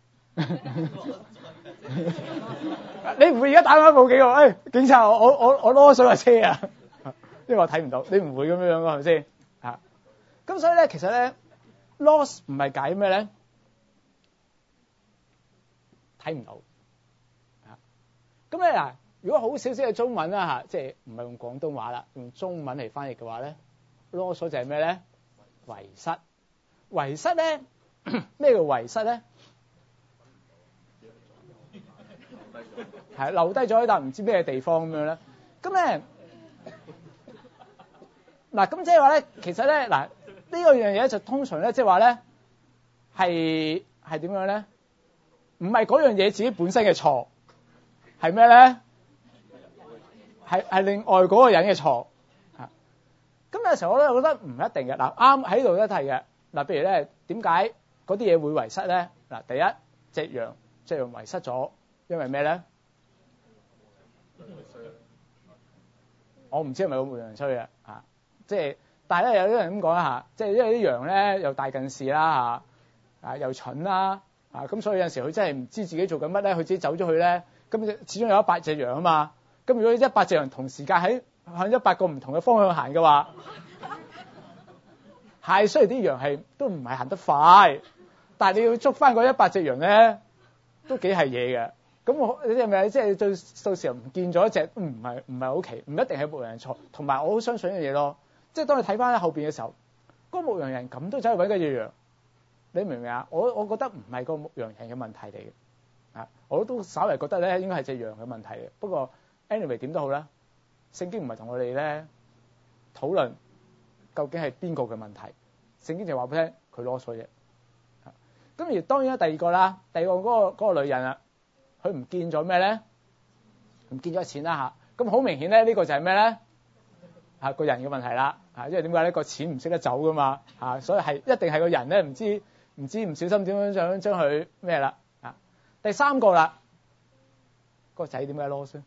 你唔會而家打電話報警喎？警察，我攞咗架車啊！因為我睇唔到，你唔會咁樣㗎，係咪先？咁所以咧，其實咧 loss 唔係解咩咧？睇唔到。咁咧嗱，如果好少少嘅中文啦即係唔係用廣東話啦，用中文嚟翻譯嘅話咧，囉嗦就係咩咧？遺失。遺失咧，咩叫遺失咧？係留低咗喺笪唔知咩地方咁樣咧。咁咧嗱，咁即係話咧，其實咧嗱，呢個樣嘢就通常咧，即係話咧係點樣咧？唔係嗰樣嘢自己本身嘅錯，係咩咧？係另外嗰個人嘅錯。咁有時候我咧覺得唔一定嘅。嗱，啱喺度一提嘅。嗱，譬如咧，點解嗰啲嘢會遺失咧？嗱，第一隻羊遺失咗，因為咩咧？ 我唔知係咪個牧羊人吹嘅即係，但係咧有啲人咁講啦即係因為啲羊咧又大近視啦又蠢啦咁所以有陣時佢真係唔知自己做緊乜咧，佢自己走咗去咧，咁始終有100隻羊啊嘛，咁如果100隻羊同時間向100個唔同嘅方向行嘅話，係雖然啲羊都唔係行得快，但係你要捉翻嗰100隻羊咧，都幾係嘢嘅。咁你係咪即係到時候唔見咗一隻，唔係好奇，唔一定係牧羊人錯。同埋我好相信一樣嘢咯，即係當你睇翻喺後邊嘅時候，嗰個牧羊人咁都走去揾嗰隻羊，你明唔明啊？我覺得唔係個牧羊人嘅問題嚟嘅，我都稍微覺得咧應該係隻羊嘅問題嘅。不過 anyway 點都好啦，聖經唔係同我哋咧討論究竟係邊個嘅問題，聖經就話俾你聽佢囉嗦啫。咁而當然啦，第二個嗰個女人啊，佢唔見咗咩咧？唔見咗錢啦咁好明顯咧，呢個就係咩咧？個人嘅問題啦因為點解呢個錢唔識得走噶嘛所以係一定係個人咧唔小心點樣將佢咩啦第三個啦，個仔點解囉嗦？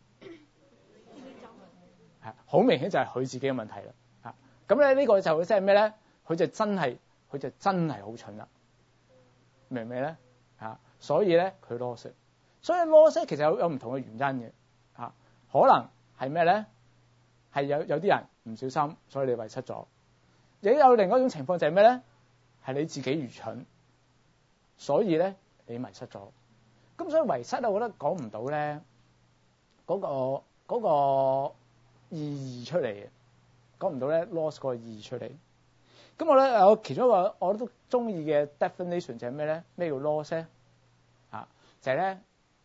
好明顯就係佢自己嘅問題啦咁咧呢個就即係咩咧？佢就真係好蠢啦，明唔明咧所以咧佢囉嗦，所以囉嗦其實有唔同嘅原因嘅可能係咩咧？係有啲人唔小心，所以你遺失咗。亦有另外一種情況就係咩咧？係你自己愚蠢，所以咧你迷失咗。咁所以遺失咧，我覺得講唔到咧嗰個意義出嚟嘅，講唔到咧 loss 嗰個意義出嚟。咁我咧有其中一個我都中意嘅 definition 就係咩咧？咩叫 loss 咧？就係咧，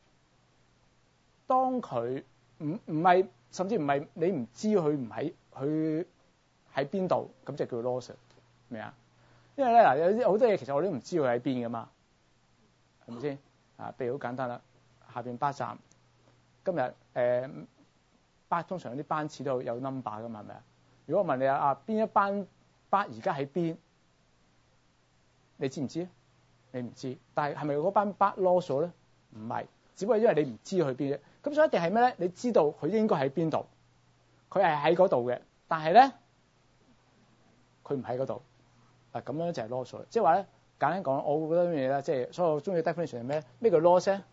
當佢唔係，甚至唔係你唔知佢喺邊度，咁就叫 loss 明啊？因為咧有啲好多嘢其實我哋都唔知佢喺邊噶嘛，係咪先譬如好簡單啦，下邊巴站今日通常有啲班次都有 number 噶嘛，係咪啊？如果我問你邊一班巴而家喺邊，你知唔知？你唔知，但係係咪嗰班巴 loss 咗咧？唔係，只不過因為你唔知佢邊啫。咁所以一定係咩咧？你知道佢應該喺邊度，佢係喺嗰度嘅，但係咧佢唔喺嗰度咁樣就係 loss 啦。即係話咧，簡單講，我會覺得咩嘢咧？即係所以我中意 definition 係咩？咩叫 loss 咧？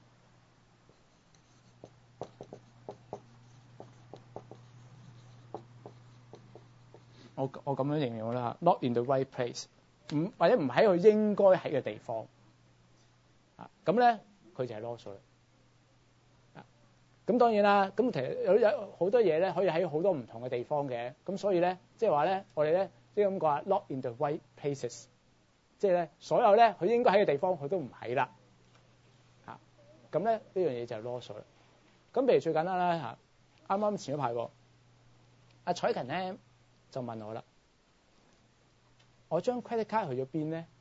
我咁樣形容啦 ，not in the right place， 或者唔喺佢應該喺嘅地方咁咧佢就係 loss 啦。咁當然啦，咁其實有好多嘢咧，可以喺好多唔同嘅地方嘅。咁所以咧，即係話咧，我哋咧即係咁講 not in the right places， 即係咧所有咧佢應該喺嘅地方佢都唔喺啦。咁咧呢樣嘢就係 loss 啦。咁譬如最簡單啦啱啱前一排阿彩芹咧就問我啦，我張 credit card 去咗邊咧？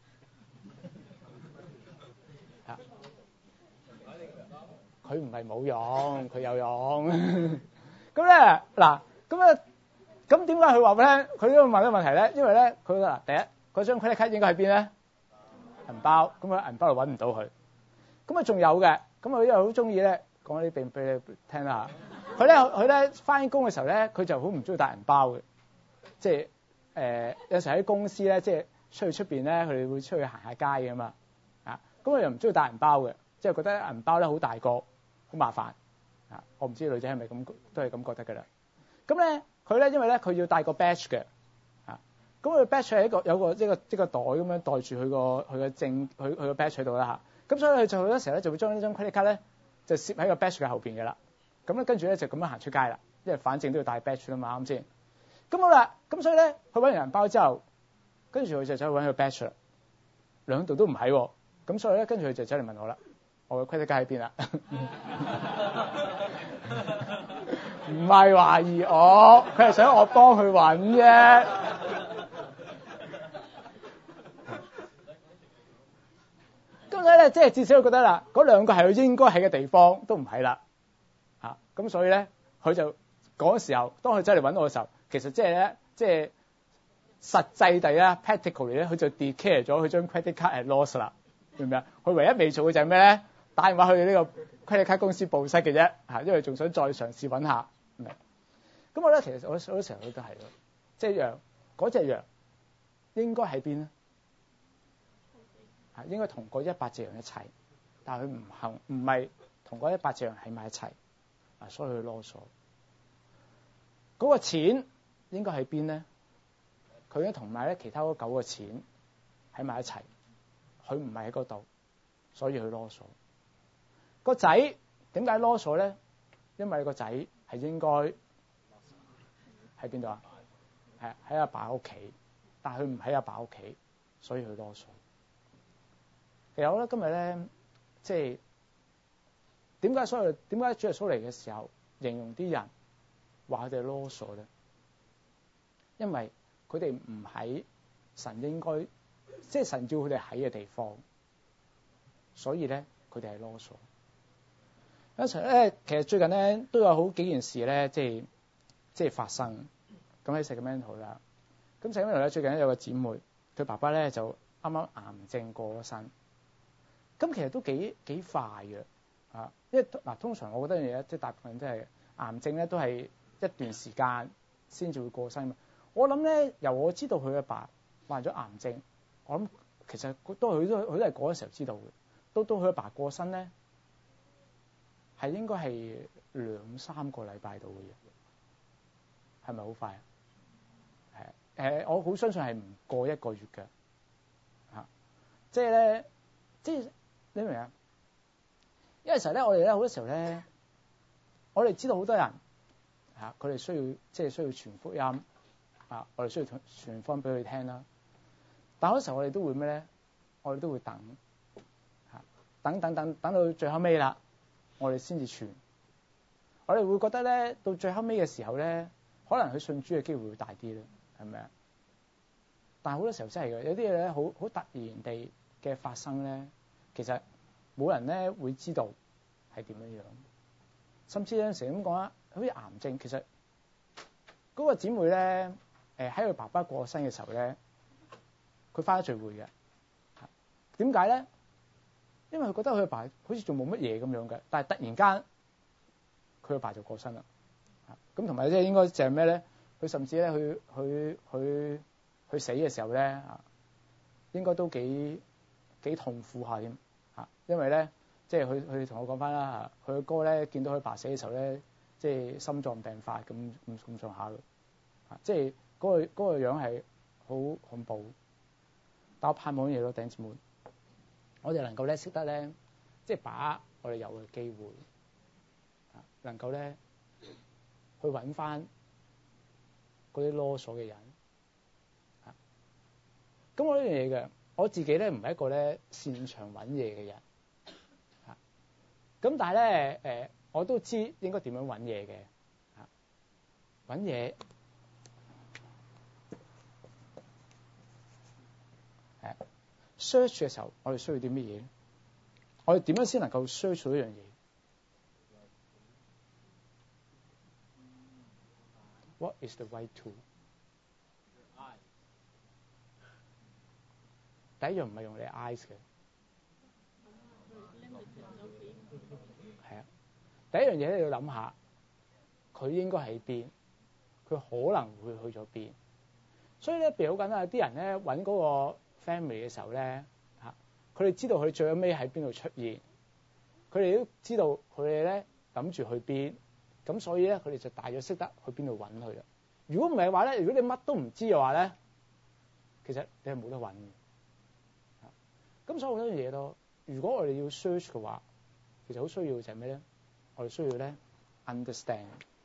佢唔係冇用，佢有用。咁咧嗱，咁點解佢話俾你聽？佢都問呢個問題咧，因為咧佢話第一嗰張 credit card 應該喺邊咧？銀包，咁佢銀包度揾唔到佢。咁仲有嘅，咁佢因為好中意咧講啲病俾你聽啦嚇。佢咧翻工嘅時候咧，佢就好唔中意帶銀包嘅，即係有時喺公司咧，即係出去出邊咧，佢哋會出去行下街嘅嘛咁佢又唔中意帶銀包嘅，即係覺得銀包咧好大個。好麻煩我唔知女仔係咪咁都係咁覺得㗎啦。咁咧佢咧因為咧佢要帶個 badge 嘅咁佢 badge 係有個袋咁樣袋住佢個 badge 喺度啦咁所以佢就好多時候咧就會將呢張 credit card 咧就攝喺個 badge 嘅後邊嘅啦。咁咧跟住咧就咁樣行出街啦，因為反正都要帶 badge 啦嘛，啱先。咁好啦，咁所以咧佢揾完銀包之後，跟住佢就走去揾個 badge 啦，兩度都唔喺喎。咁所以咧跟住佢就走嚟問我啦。我嘅 credit card 喺邊啦？唔係懷疑我，佢係想我幫佢揾啫。咁所以咧，即係至少佢覺得啦，嗰兩個係佢應該喺嘅地方都唔喺啦。咁所以咧，佢就嗰時候，當佢走嚟揾我嘅時候，其實即係咧，即係實際地咧 ，practically 咧，佢就 declare 咗佢張 credit card 係 lost 啦，明唔明啊？佢唯一未做嘅就係咩咧？打電話去呢個 credit card 公司報失嘅啫，因為仲想再嘗試揾下。咁咁我覺得其實我好多時候都係咯，即係羊嗰隻羊應該喺邊咧？啊，應該同嗰100隻羊一齊，但係佢唔係同嗰100隻羊喺埋一齊，啊，所以佢囉嗦。嗰個錢應該喺邊咧？佢咧同埋咧其他嗰9個錢喺埋一齊，佢唔係喺嗰度，所以佢囉嗦。個仔點解囉嗦咧？因為個仔係應該喺邊度啊？係喺阿爸屋企，但係佢唔喺阿爸屋企，所以佢囉嗦。其實我覺得今日咧，即係點解主耶穌嚟嘅時候形容啲人話佢哋囉嗦咧？因為佢哋唔喺神應該，即係神叫佢哋喺嘅地方，所以咧佢哋係囉嗦。有時咧，其實最近咧都有好幾件事咧，即係發生。咁喺Sacramento啦，咁Sacramento咧最近咧有個姊妹，佢爸爸咧就啱啱癌症過咗身。咁其實都幾快嘅，啊，因為嗱通常我覺得嘢即係大部分都係癌症咧都係一段時間先至會過身嘛。我諗咧由我知道佢阿爸患咗癌症，我諗其實佢都係嗰個時候知道嘅。到佢阿爸過身咧，係應該係2-3個禮拜到嘅嘢，係咪好快啊？我好相信係唔過1個月嘅，嚇，即係咧，即係你明唔明啊？因為其實咧，我哋咧好多時候咧，我哋知道好多人嚇，佢哋需要傳福音啊，我哋需要傳福音俾佢聽啦。但好多時候我哋都會咩咧？我哋都會等嚇，等到最後尾啦，我哋先至傳。我哋會覺得咧，到最後尾嘅時候咧，可能佢信主嘅機會會大啲咧，係咪啊？但係好多時候真係嘅，有啲嘢咧好突然地嘅發生咧，其實冇人咧會知道係點樣樣。甚至有陣時咁講啊，好似癌症，其實嗰個姊妹咧，喺佢爸爸過身嘅時候咧，佢返咗聚會嘅。點解咧？因為佢覺得佢阿爸好似仲冇乜嘢咁樣嘅，但係突然間佢阿爸就過身啦。咁同埋即係應該就係咩咧？佢甚至咧佢死嘅時候咧，應該都幾痛苦下添嚇，因為咧即係佢同我講翻啦嚇，佢個哥咧見到佢爸死嘅時候咧，即係心臟病發咁上下嘅嚇，即係嗰個樣係好恐怖。但我盼望嘢咯，弟兄姊妹，我哋能夠咧識得咧，即係把握我哋有嘅機會，能夠咧去揾翻嗰啲囉嗦嘅人。咁我呢樣嘢嘅，我自己咧唔係一個咧擅長揾嘢嘅人，嚇。咁但係咧我都知應該點樣揾嘢嘅，嚇。揾嘢search 嘅時候，我哋需要啲乜嘢咧？我哋點樣先能夠 search 到一樣嘢 ？What is the right tool？第一樣唔係用你 eyes 嘅，係啊。第一樣嘢咧要諗下，佢應該喺邊，佢可能會去咗邊。所以咧，譬如好簡單，有啲人咧揾嗰個 family 嘅時候咧，嚇，佢哋知道佢最尾喺邊度出現，佢哋都知道佢哋咧諗住去邊，咁所以咧佢哋就大約識得去邊度揾佢啦。如果唔係嘅話咧，如果你乜都唔知嘅話咧，其實你係冇得揾嘅。咁所以好多樣嘢咯。如果我哋要 search 嘅話，其實好需要就係咩咧？我哋需要咧 understand。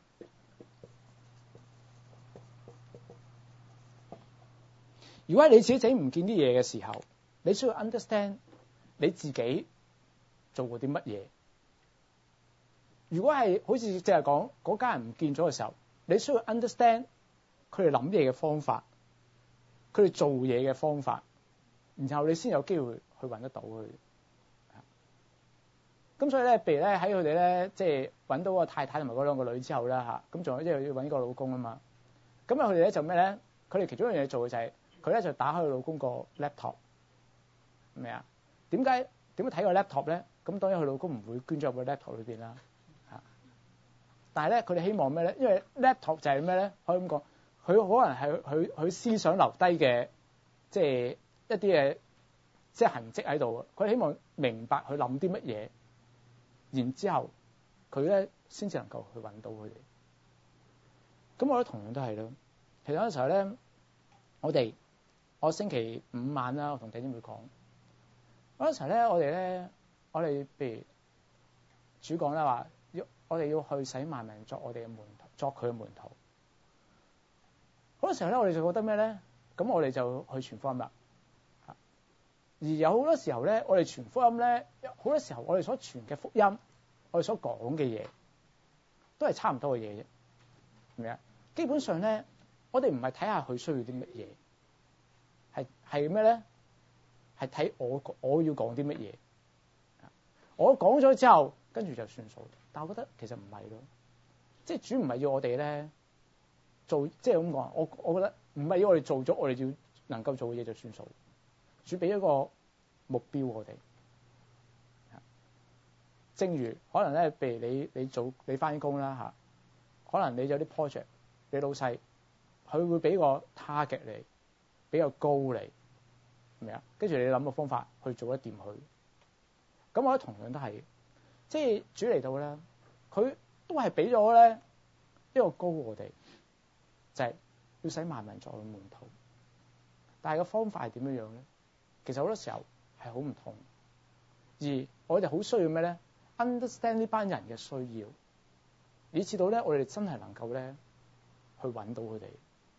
如果係你自己整唔見啲嘢嘅時候，你需要 understand 你自己做過啲乜嘢。如果係好似淨係講嗰家人唔見咗嘅時候，你需要 understand 佢哋諗嘢嘅方法，佢哋做嘢嘅方法，然後你先有機會去揾得到佢。咁所以咧，譬如咧喺佢哋咧，即係揾到個太太同埋嗰兩個女之後啦嚇，咁仲有即係要揾個老公啊嘛。咁啊，佢哋咧就咩咧？佢哋其中一樣嘢做嘅就係佢咧就打開佢老公個 laptop， 係咪啊？點解睇個 laptop 咧？咁當然佢老公唔會捐咗入個 laptop 裏邊啦嚇。 但係咧佢哋希望咩咧？因為 laptop 就係咩咧？可以咁講，佢可能係佢思想留低嘅，即係一啲嘅即係痕跡喺度。佢希望明白佢諗啲乜嘢，然之後佢咧先至能夠去揾到佢哋。咁我覺得同樣都係咯。其實有時候咧，我星期五晚啦，我同弟兄會講，嗰陣時候咧，我哋譬如主講啦話，我哋要去使萬民作我哋嘅門徒，作佢嘅門徒。嗰陣時候咧，我哋就覺得咩咧？咁我哋就去傳福音啦。而有好多時候咧，我哋傳福音咧，好多時候我哋所傳嘅福音，我哋所講嘅嘢，都係差唔多嘅嘢啫。係咪啊？基本上咧，我哋唔係睇下佢需要啲乜嘢，係咩咧？係睇我要講啲乜嘢。我講咗之後，跟住就算數。但我覺得其實唔係咯，即係主唔係要我哋咧做，即係咁講。我覺得唔係要我哋做咗我哋要能夠做嘅嘢就算數。主俾一個目標我哋。正如可能咧，譬如你翻工啦嚇，可能你有啲 project， 你老細佢會俾個 target 你，比較高你，係咪啊？跟住你諗個方法去做得掂佢。咁我覺得同樣都係，即係主嚟到咧，佢都係俾咗咧一個高我哋，就係要使萬民作佢門徒。但係個方法係點樣樣咧？其實好多時候係好唔同，而我哋好需要咩咧？understand 呢班人嘅需要，以至到咧我哋真係能夠咧去揾到佢哋。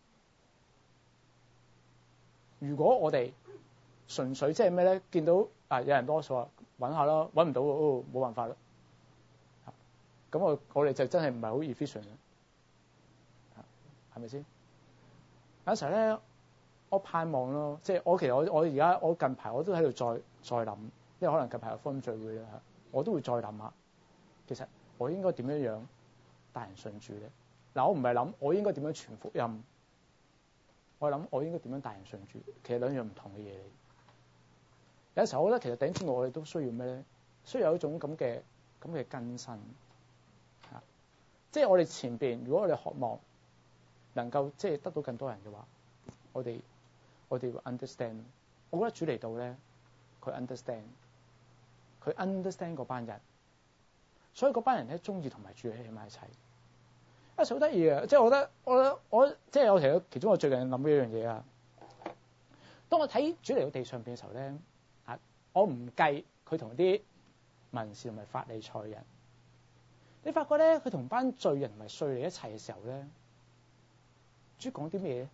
如果我哋純粹即係咩咧？見到有人多數啊，揾下咯，揾唔到冇辦法啦。咁我哋就真係唔係好 efficient 啦，係咪先？有時候咧，我盼望咯，即係其實我而家我近排我都喺度再諗，因為可能近排有福音聚會啦，我都會再諗下，其實我應該點樣帶人信主咧？嗱，我唔係諗我應該點樣傳福音，我諗我應該點樣帶人信主，其實兩樣唔同嘅嘢嚟。有時候我覺得其實弟兄姊妹我哋都需要咩咧？需要有一種咁嘅更新，即係我哋前邊如果我哋渴望能夠即係得到更多人嘅話，我哋會 understand。我覺得主嚟到咧，佢 understand 嗰班人，所以嗰班人咧中意同埋主喺埋一齊。好得意啊！即係我覺得我即係我其中我最近諗呢一樣嘢啊。當我睇主嚟到地上邊嘅時候咧，我唔計佢同啲文士同埋法利賽人，你發覺咧佢同班罪人同埋稅吏一齊嘅時候咧，主講啲咩嘢？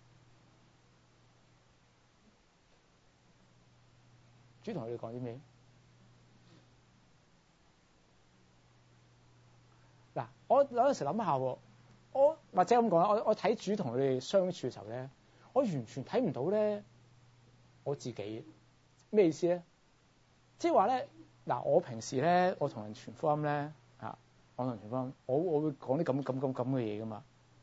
主同佢哋講啲咩？嗱，我有陣時諗下，我或者咁講啦，我睇主同佢哋相處嘅時候咧，我完全睇唔到咧我自己咩意思咧？即係話咧，嗱，我平時咧，我同人傳福音咧，我同人傳福音，我會講啲咁嘅嘢噶嘛。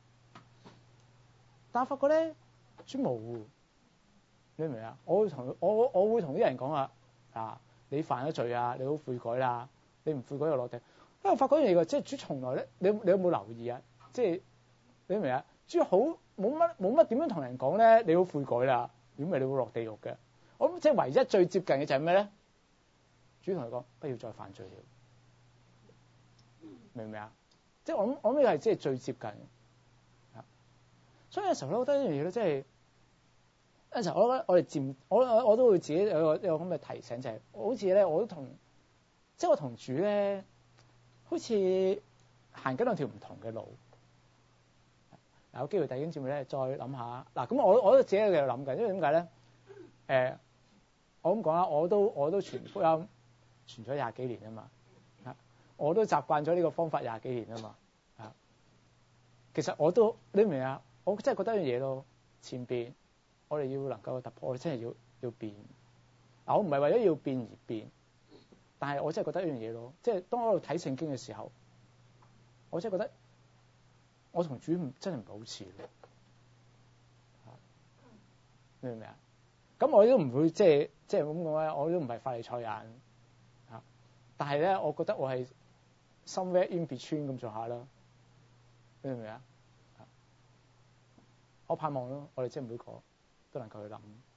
但係發覺咧，主模糊，你明唔明啊？我會同啲人講你犯咗罪啊，你好悔改啦，你唔悔改就落地。因為我發覺一樣嘢嘅，即係主從來咧，你有冇留意啊？即係你明唔明啊？主好冇乜點樣同人講咧，你好悔改啦，如果唔係你會落地獄嘅。我諗即係唯一最接近嘅就係咩咧？主同佢講，不要再犯罪了，明唔明啊？即係我諗呢個係即係最接近。所以有時候咧，我覺得一樣嘢咧，即係有時候我覺得我哋我都會自己有咁嘅提醒，就係好似咧，我同主咧，好似行緊兩條唔同嘅路。有機會弟兄姊妹咧，再諗下嗱。咁我都自己喺度諗緊，因為點解咧？我咁講啦，我都傳福音傳咗20幾年啊嘛，我都習慣咗呢個方法20幾年啊嘛，其實我都你明唔明啊？我真係覺得一樣嘢咯，前邊我哋要能夠突破，我哋真係要變。我唔係為咗要變而變，但係我真係覺得一樣嘢咯，即係當我喺度睇聖經嘅時候，我真係覺得我同主真係唔係好似，明唔明啊？咁我都唔會即係咁講咧，我都唔係法利賽人，但係咧，我覺得我係 somewhere in between 咁上下啦， 你明唔明啊？我盼望咯，我哋即係每個都能夠去諗。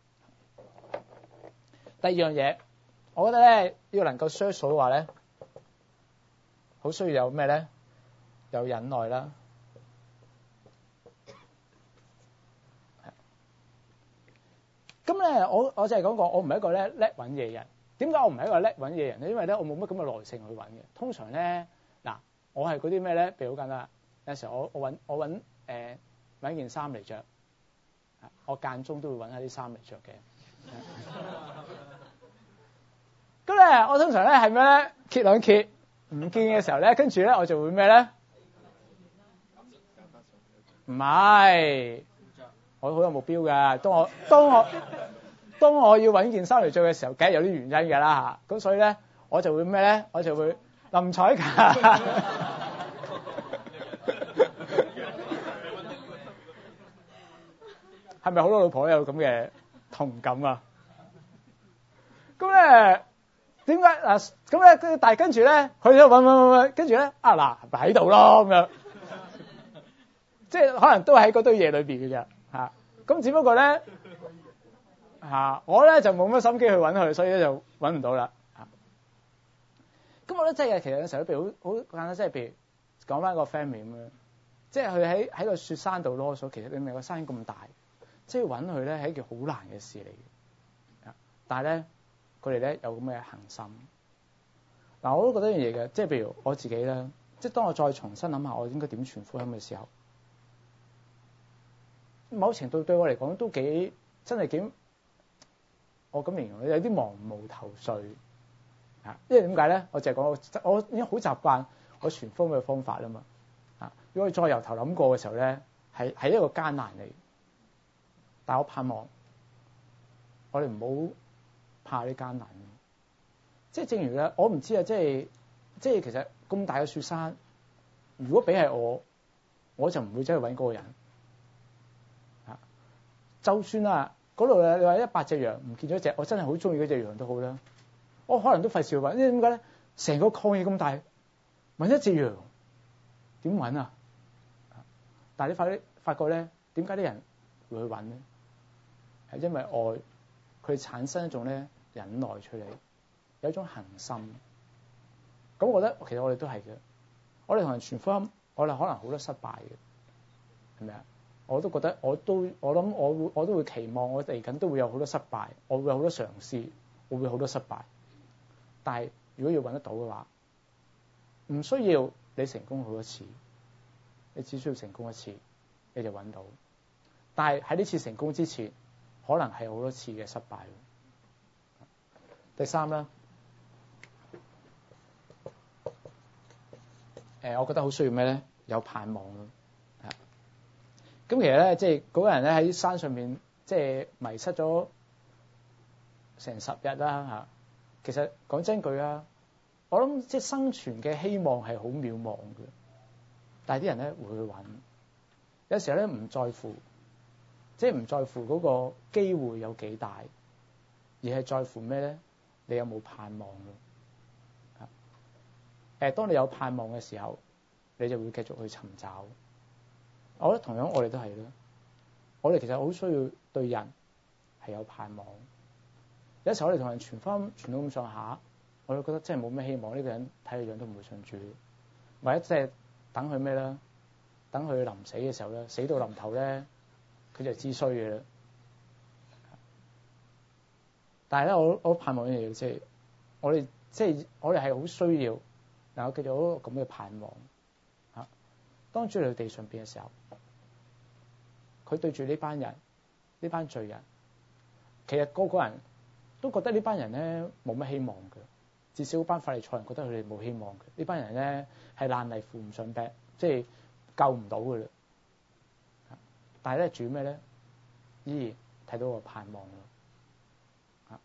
第二樣嘢，我覺得咧要能夠相數嘅話咧，好需要有咩咧？有忍耐啦。咁咧，我就係講過，我唔係一個咧叻揾嘢人。點解我唔係一個叻揾嘢人咧？因為咧，我冇乜咁嘅耐性去揾嘅。通常咧，嗱，我係嗰啲咩咧？譬如好簡單，有時候我揾件衫嚟着，我間中都會揾下啲衫嚟着嘅。咁咧，我通常咧係咩咧？揭兩揭唔見嘅時候咧，跟住咧我就會咩咧？唔係，我好有目標㗎。當我要揾件衫嚟着嘅時候，梗係有啲原因㗎啦嚇。咁所以咧，我就會咩咧？我就會林彩霞。係咪好多老婆有咁嘅同感啊？咁咧點解嗱？咁咧但係跟住咧，佢喺度揾，跟住咧嗱咪喺度咯咁樣，即係可能都喺嗰堆嘢裏邊嘅啫嚇。咁只不過咧我咧就冇乜心機去揾佢，所以咧就揾唔到啦嚇。咁我覺得即係其實有時候譬如好簡單，即係譬如講翻個 family 咁樣，即係佢喺個雪山度囉嗦，其實你明個山咁大。即係揾佢咧係一件好難嘅事嚟嘅，但係咧佢哋咧有咁嘅恆心。嗱，我都覺得一樣嘢嘅，即係譬如我自己咧，即係當我再重新諗下我應該點傳福音嘅時候，某程度對我嚟講都真係幾，我咁形容有啲茫無頭緒啊！因為點解咧？我就係講我已經好習慣我傳福音嘅方法啦嘛啊！如果我再由頭諗過嘅時候咧，係一個艱難嚟。但我盼望我哋唔好怕啲艱難，即係正如咧，我唔知啊，即係其實咁大嘅雪山，如果俾係我就唔會走去揾嗰個人啊。就算啊嗰度你話100隻羊唔見咗一隻，我真係好中意嗰隻羊都好啦，我可能都費事去揾，因為點解咧？成個曠野咁大，揾一隻羊點揾啊？但係你發覺咧，點解啲人會去揾咧？係因為愛，佢產生一種咧忍耐出嚟，有一種恆心。咁我覺得其實我哋都係嘅。我哋同人傳福音，我哋可能好多失敗嘅，係咪啊？我都覺得我諗我都會期望我嚟緊都會有好多失敗，我會有好多嘗試，我會好多失敗。但係如果要揾得到嘅話，唔需要你成功好多次，你只需要成功一次你就揾到。但係喺呢次成功之前，可能係好多次嘅失敗。第三啦，我覺得好需要咩咧？有盼望咯。咁其實咧，即係嗰個人咧喺山上面，即係迷失咗成10日啦嚇。其實講真句啊，我諗即係生存嘅希望係好渺茫嘅，但係啲人咧會去揾。有時候咧唔在乎。即係唔在乎嗰個機會有幾大，而係在乎咩咧？你有冇盼望咯？當你有盼望嘅時候，你就會繼續去尋找。我覺得同樣我哋都係啦。我哋其實好需要對人係有盼望。有時候我哋同人傳福音傳到咁上下，我哋覺得真係冇咩希望。呢個人睇佢樣都唔會信主，或者即係等佢咩啦？等佢臨死嘅時候咧，死到臨頭咧。佢就知衰嘅啦。但係咧，我盼望一樣嘢，即係我哋係好需要能夠繼續有咁嘅盼望嚇。當主嚟到地上邊嘅時候，佢對住呢班人、呢班罪人，其實個人都覺得呢班人咧冇乜希望嘅。至少班法利賽人覺得佢哋冇希望嘅。呢班人咧係爛泥扶唔上壁，即係救唔到嘅啦。但係咧，主咩咧？依然睇到個盼望咯。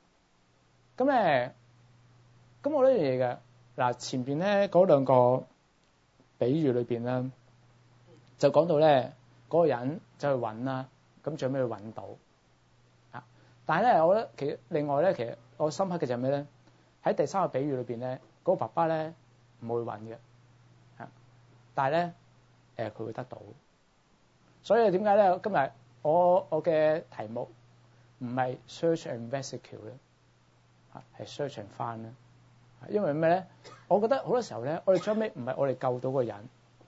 咁我呢樣嘢嘅嗱，前邊咧嗰2個比喻裏邊咧，就講到咧嗰個人走去揾啦，咁最尾去揾到啊。但係咧，我覺得其實另外咧，其實我深刻嘅就係咩咧？喺第3個比喻裏邊咧，嗰個爸爸咧唔會揾嘅，但係佢會得到。所以點解咧？今日我嘅題目唔係 search and rescue 咧，係 search and find 咧。因為咩咧？我覺得好多時候咧，我哋最尾唔係我哋救到個人，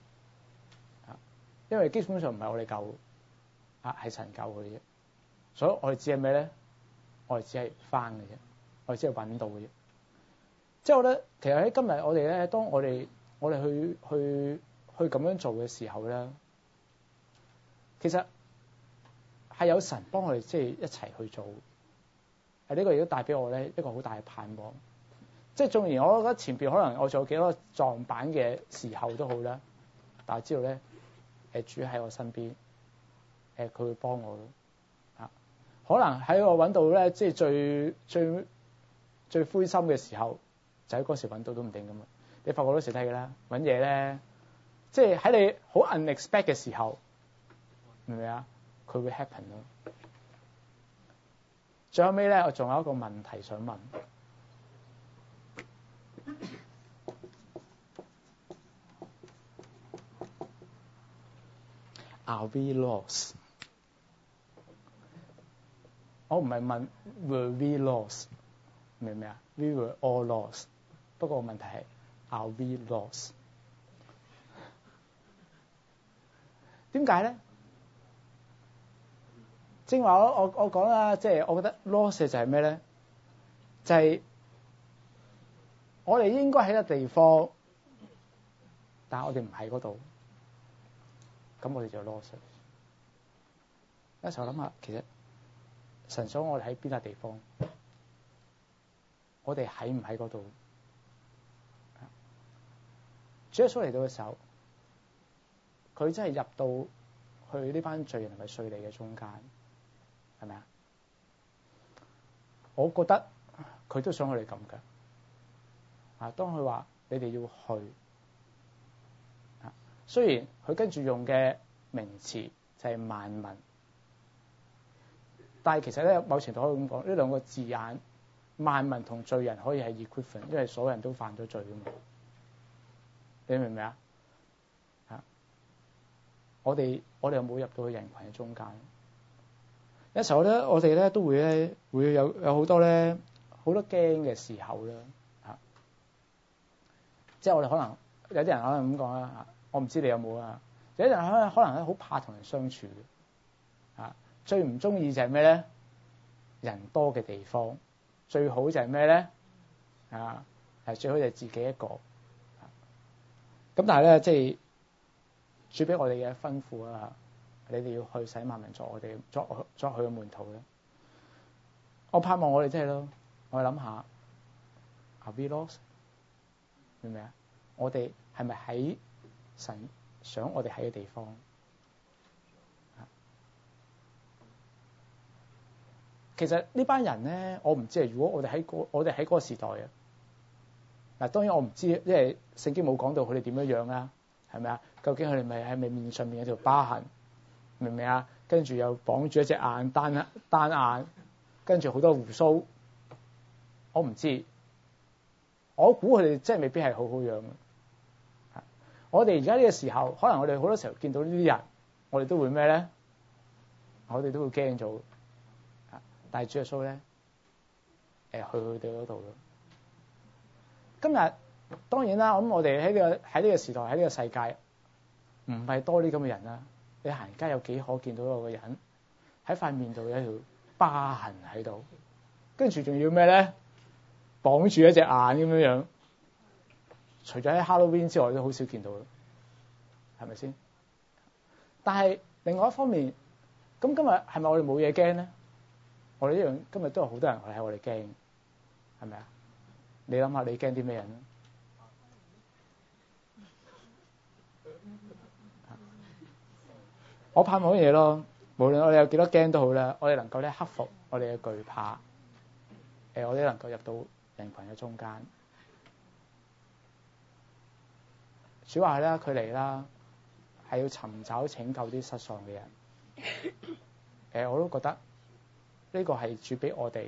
因為基本上唔係我哋救，係神救佢嘅啫。所以我哋只係咩咧？我哋只係翻嘅啫，我哋只係揾到嘅啫。即係我覺得其實喺今日我哋咧，當我哋去咁樣做嘅時候咧，其實係有神幫我哋即係一齊去做。呢個亦都帶俾我咧一個好大嘅盼望。即係縱然我覺得前邊可能我仲有幾多撞板嘅時候都好啦，但係知道咧，主喺我身邊，佢會幫我咯。可能喺我揾到咧，即係最灰心嘅時候，就喺嗰時揾到都唔定㗎嘛。你發覺好多時都係㗎啦，揾嘢咧，即係喺你好 unexpected 嘅時候，明唔明啊？佢會 happen 咯。最後尾咧，我仲有一個問題想問。Are we lost？ 我唔係問 Were we lost？ 明唔明啊 ？We were all lost。不過問題係 Are we lost？ 點解咧？正話我講啦，即係我覺得 lost 就係咩咧？就係我哋應該喺個地方，但係我哋唔喺嗰度。咁我哋就 lost。有時候諗下，其實神想我哋喺邊個地方，我哋喺唔喺嗰度？主耶穌嚟到嘅時候，佢真係入到去呢班罪人同埋稅吏嘅中間，係咪啊？我覺得佢都想我哋咁㗎。當佢話你哋要去。雖然佢跟住用嘅名詞就係萬民，但係其實咧某程度可以咁講，呢兩個字眼萬民同罪人可以係 equivalent，因為所有人都犯咗罪㗎嘛。你明唔明啊？我哋有冇入到去人群嘅中間？有時候咧，我哋咧都會有好多驚嘅時候啦。即係我哋可能有啲人可能咁講啦。我唔知你有冇啊？有啲人可能好怕同人相處嘅，最唔中意就係咩咧？人多嘅地方，最好就係咩咧？最好就係自己一個。咁但係咧，即係主俾我哋嘅吩咐啊，你哋要去使萬民作我哋作佢嘅門徒咧。我盼望我哋即係咯，我哋諗下 Are we lost？ 明唔明啊？我哋係咪喺神想我哋喺嘅地方？其實呢班人咧，我唔知係如果我哋喺嗰個時代啊，嗱當然我唔知，因為聖經冇講到佢哋點樣啦，係咪啊？究竟佢哋係咪面上面有條疤痕，明唔明啊？跟住又綁住一隻眼單眼，跟住好多鬍鬚，我唔知。我估佢哋真係未必係好好樣。我哋而家呢個時候，可能我哋好多時候見到呢啲人，我哋都會咩咧？我哋都會驚咗。但係主耶穌咧，去佢哋嗰度咯。今日當然啦，咁我哋喺呢個時代，喺呢個世界，唔係多啲咁嘅人啦。你行街有幾可見到有個人喺塊面度有一條疤痕喺度，跟住仲要咩咧？綁住一隻眼咁樣樣。除咗喺 Halloween 之外，都好少見到，係咪先？但係另外一方面，咁今日係咪我哋冇嘢驚咧？我哋一樣今日都有好多人係我哋驚，係咪啊？你諗下，你驚啲咩人咧？我盼望嘢咯，無論我哋有幾多驚都好啦，我哋能夠咧克服我哋嘅懼怕，我哋能夠入到人群嘅中間。主話咧，佢嚟啦，係要尋找拯救啲失喪嘅人。我都覺得呢個係主俾我哋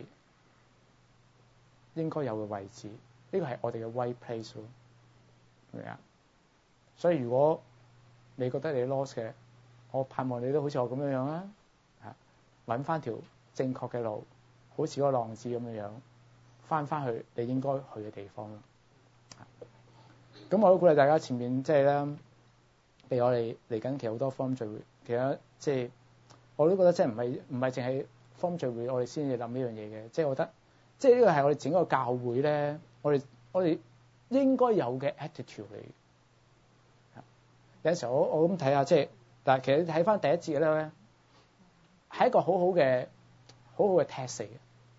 應該有嘅位置，呢個係我哋嘅 right place 咯，明唔明啊？所以如果你覺得你 lost 嘅，我盼望你都好似我咁樣樣啦，揾翻條正確嘅路，好似嗰個浪子咁樣樣，翻去你應該去嘅地方咯。咁我都鼓勵大家前面即係咧，譬如我哋嚟緊其實好多福音聚會，其實即係我都覺得即係唔係淨係福音聚會，我哋先至諗呢樣嘢嘅。即係我覺得，即係呢個係我哋整個教會咧，我哋應該有嘅 attitude 嚟。有陣時候我咁睇下，即係但係其實你睇翻第一節咧，係一個好好嘅 test 嚟嘅。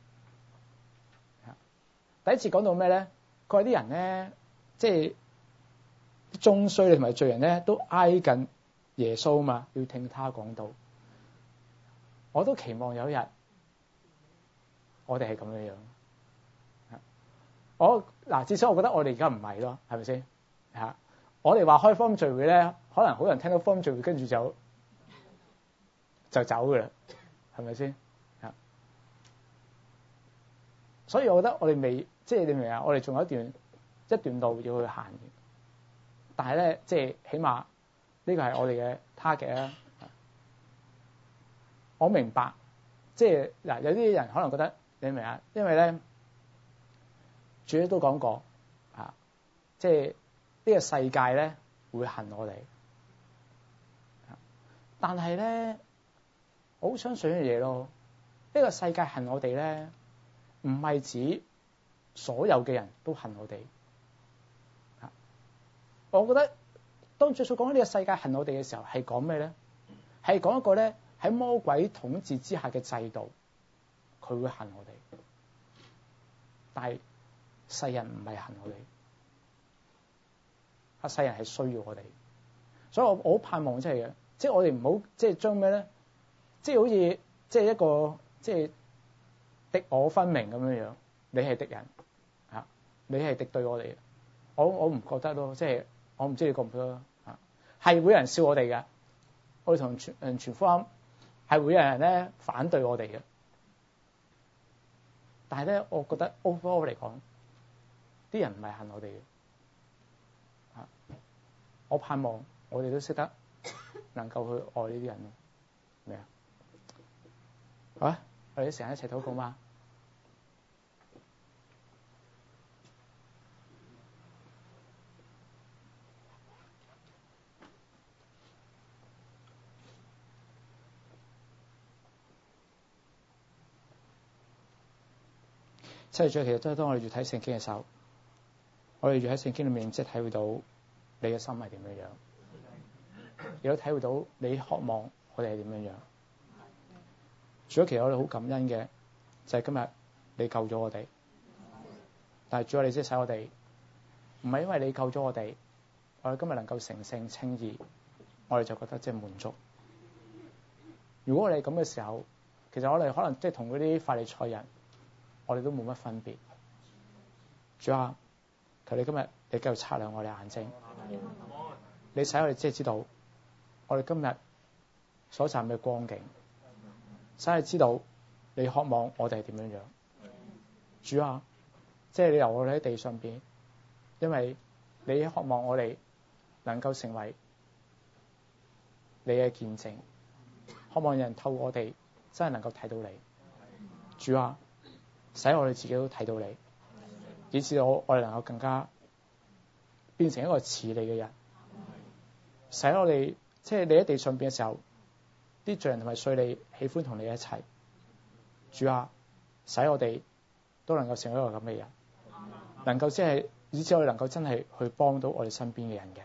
第一節講到咩咧？佢話啲人咧，即係眾稅吏同埋罪人咧，都挨近耶穌嘛，要聽他講道。我都期望有一日，我哋係咁樣樣。至少我覺得我哋而家唔係咯，係咪先？我哋話開福音聚會咧，可能好多人聽到福音聚會，跟住就走㗎啦，係咪先？所以我覺得我哋未，即係你明啊？我哋仲有一段路要去行嘅。但係咧，即係起碼呢個係我哋嘅 target 啦。我明白，即係嗱，有啲人可能覺得你明啊？因為咧，主都講過即係呢個世界咧會恨我哋。但係咧，我好相信一樣嘢咯。呢個世界恨我哋咧，唔係指所有嘅人都恨我哋。我覺得當主耶穌講呢個世界恨我哋嘅時候，係講咩咧？係講一個咧喺魔鬼統治之下嘅制度，佢會恨我哋。但係世人唔係恨我哋，世人係需要我哋。所以我好盼望即係嘅，即係我哋唔好即係將咩咧，即係好似即係一個即係敵我分明咁樣樣。你係敵人你係敵對我哋。我唔覺得咯，即係我唔知你覺唔覺得係會有人笑我哋嘅。我哋同傳福音係會有人咧反對我哋嘅。但係咧，我覺得 overall 嚟講，啲人唔係恨我哋嘅。我盼望我哋都識得能夠去愛呢啲人咯。明啊？好啊，我哋成日一齊禱告嘛。即係最其實都係當我哋越睇聖經嘅時候，我哋越喺聖經裏面即係體會到你嘅心係點樣樣，亦都體會到你渴望我哋係點樣樣。主要其實我哋好感恩嘅就係今日你救咗我哋，但係主要你即係使我哋唔係因為你救咗我哋，我哋今日能夠成聖稱義，我哋就覺得即係滿足。如果我哋咁嘅時候，其實我哋可能即係同嗰啲法利賽人，我哋都冇乜分別。主啊，求你今日你繼續擦亮我哋眼睛，你使我哋即係知道我哋今日所站嘅光景，使我哋知道你渴望我哋係點樣樣。主啊，即係你留我哋喺地上邊，因為你渴望我哋能夠成為你嘅見證，渴望有人透過我哋真係能夠睇到你。主啊，使我哋自己都睇到你，以至我哋能夠更加變成一個似你嘅人，使我哋即係你喺地上邊嘅時候，啲罪人同埋稅吏喜歡同你一齊。主啊，使我哋都能夠成為一個咁嘅人，能夠即係以至我哋能夠真係去幫到我哋身邊嘅人嘅。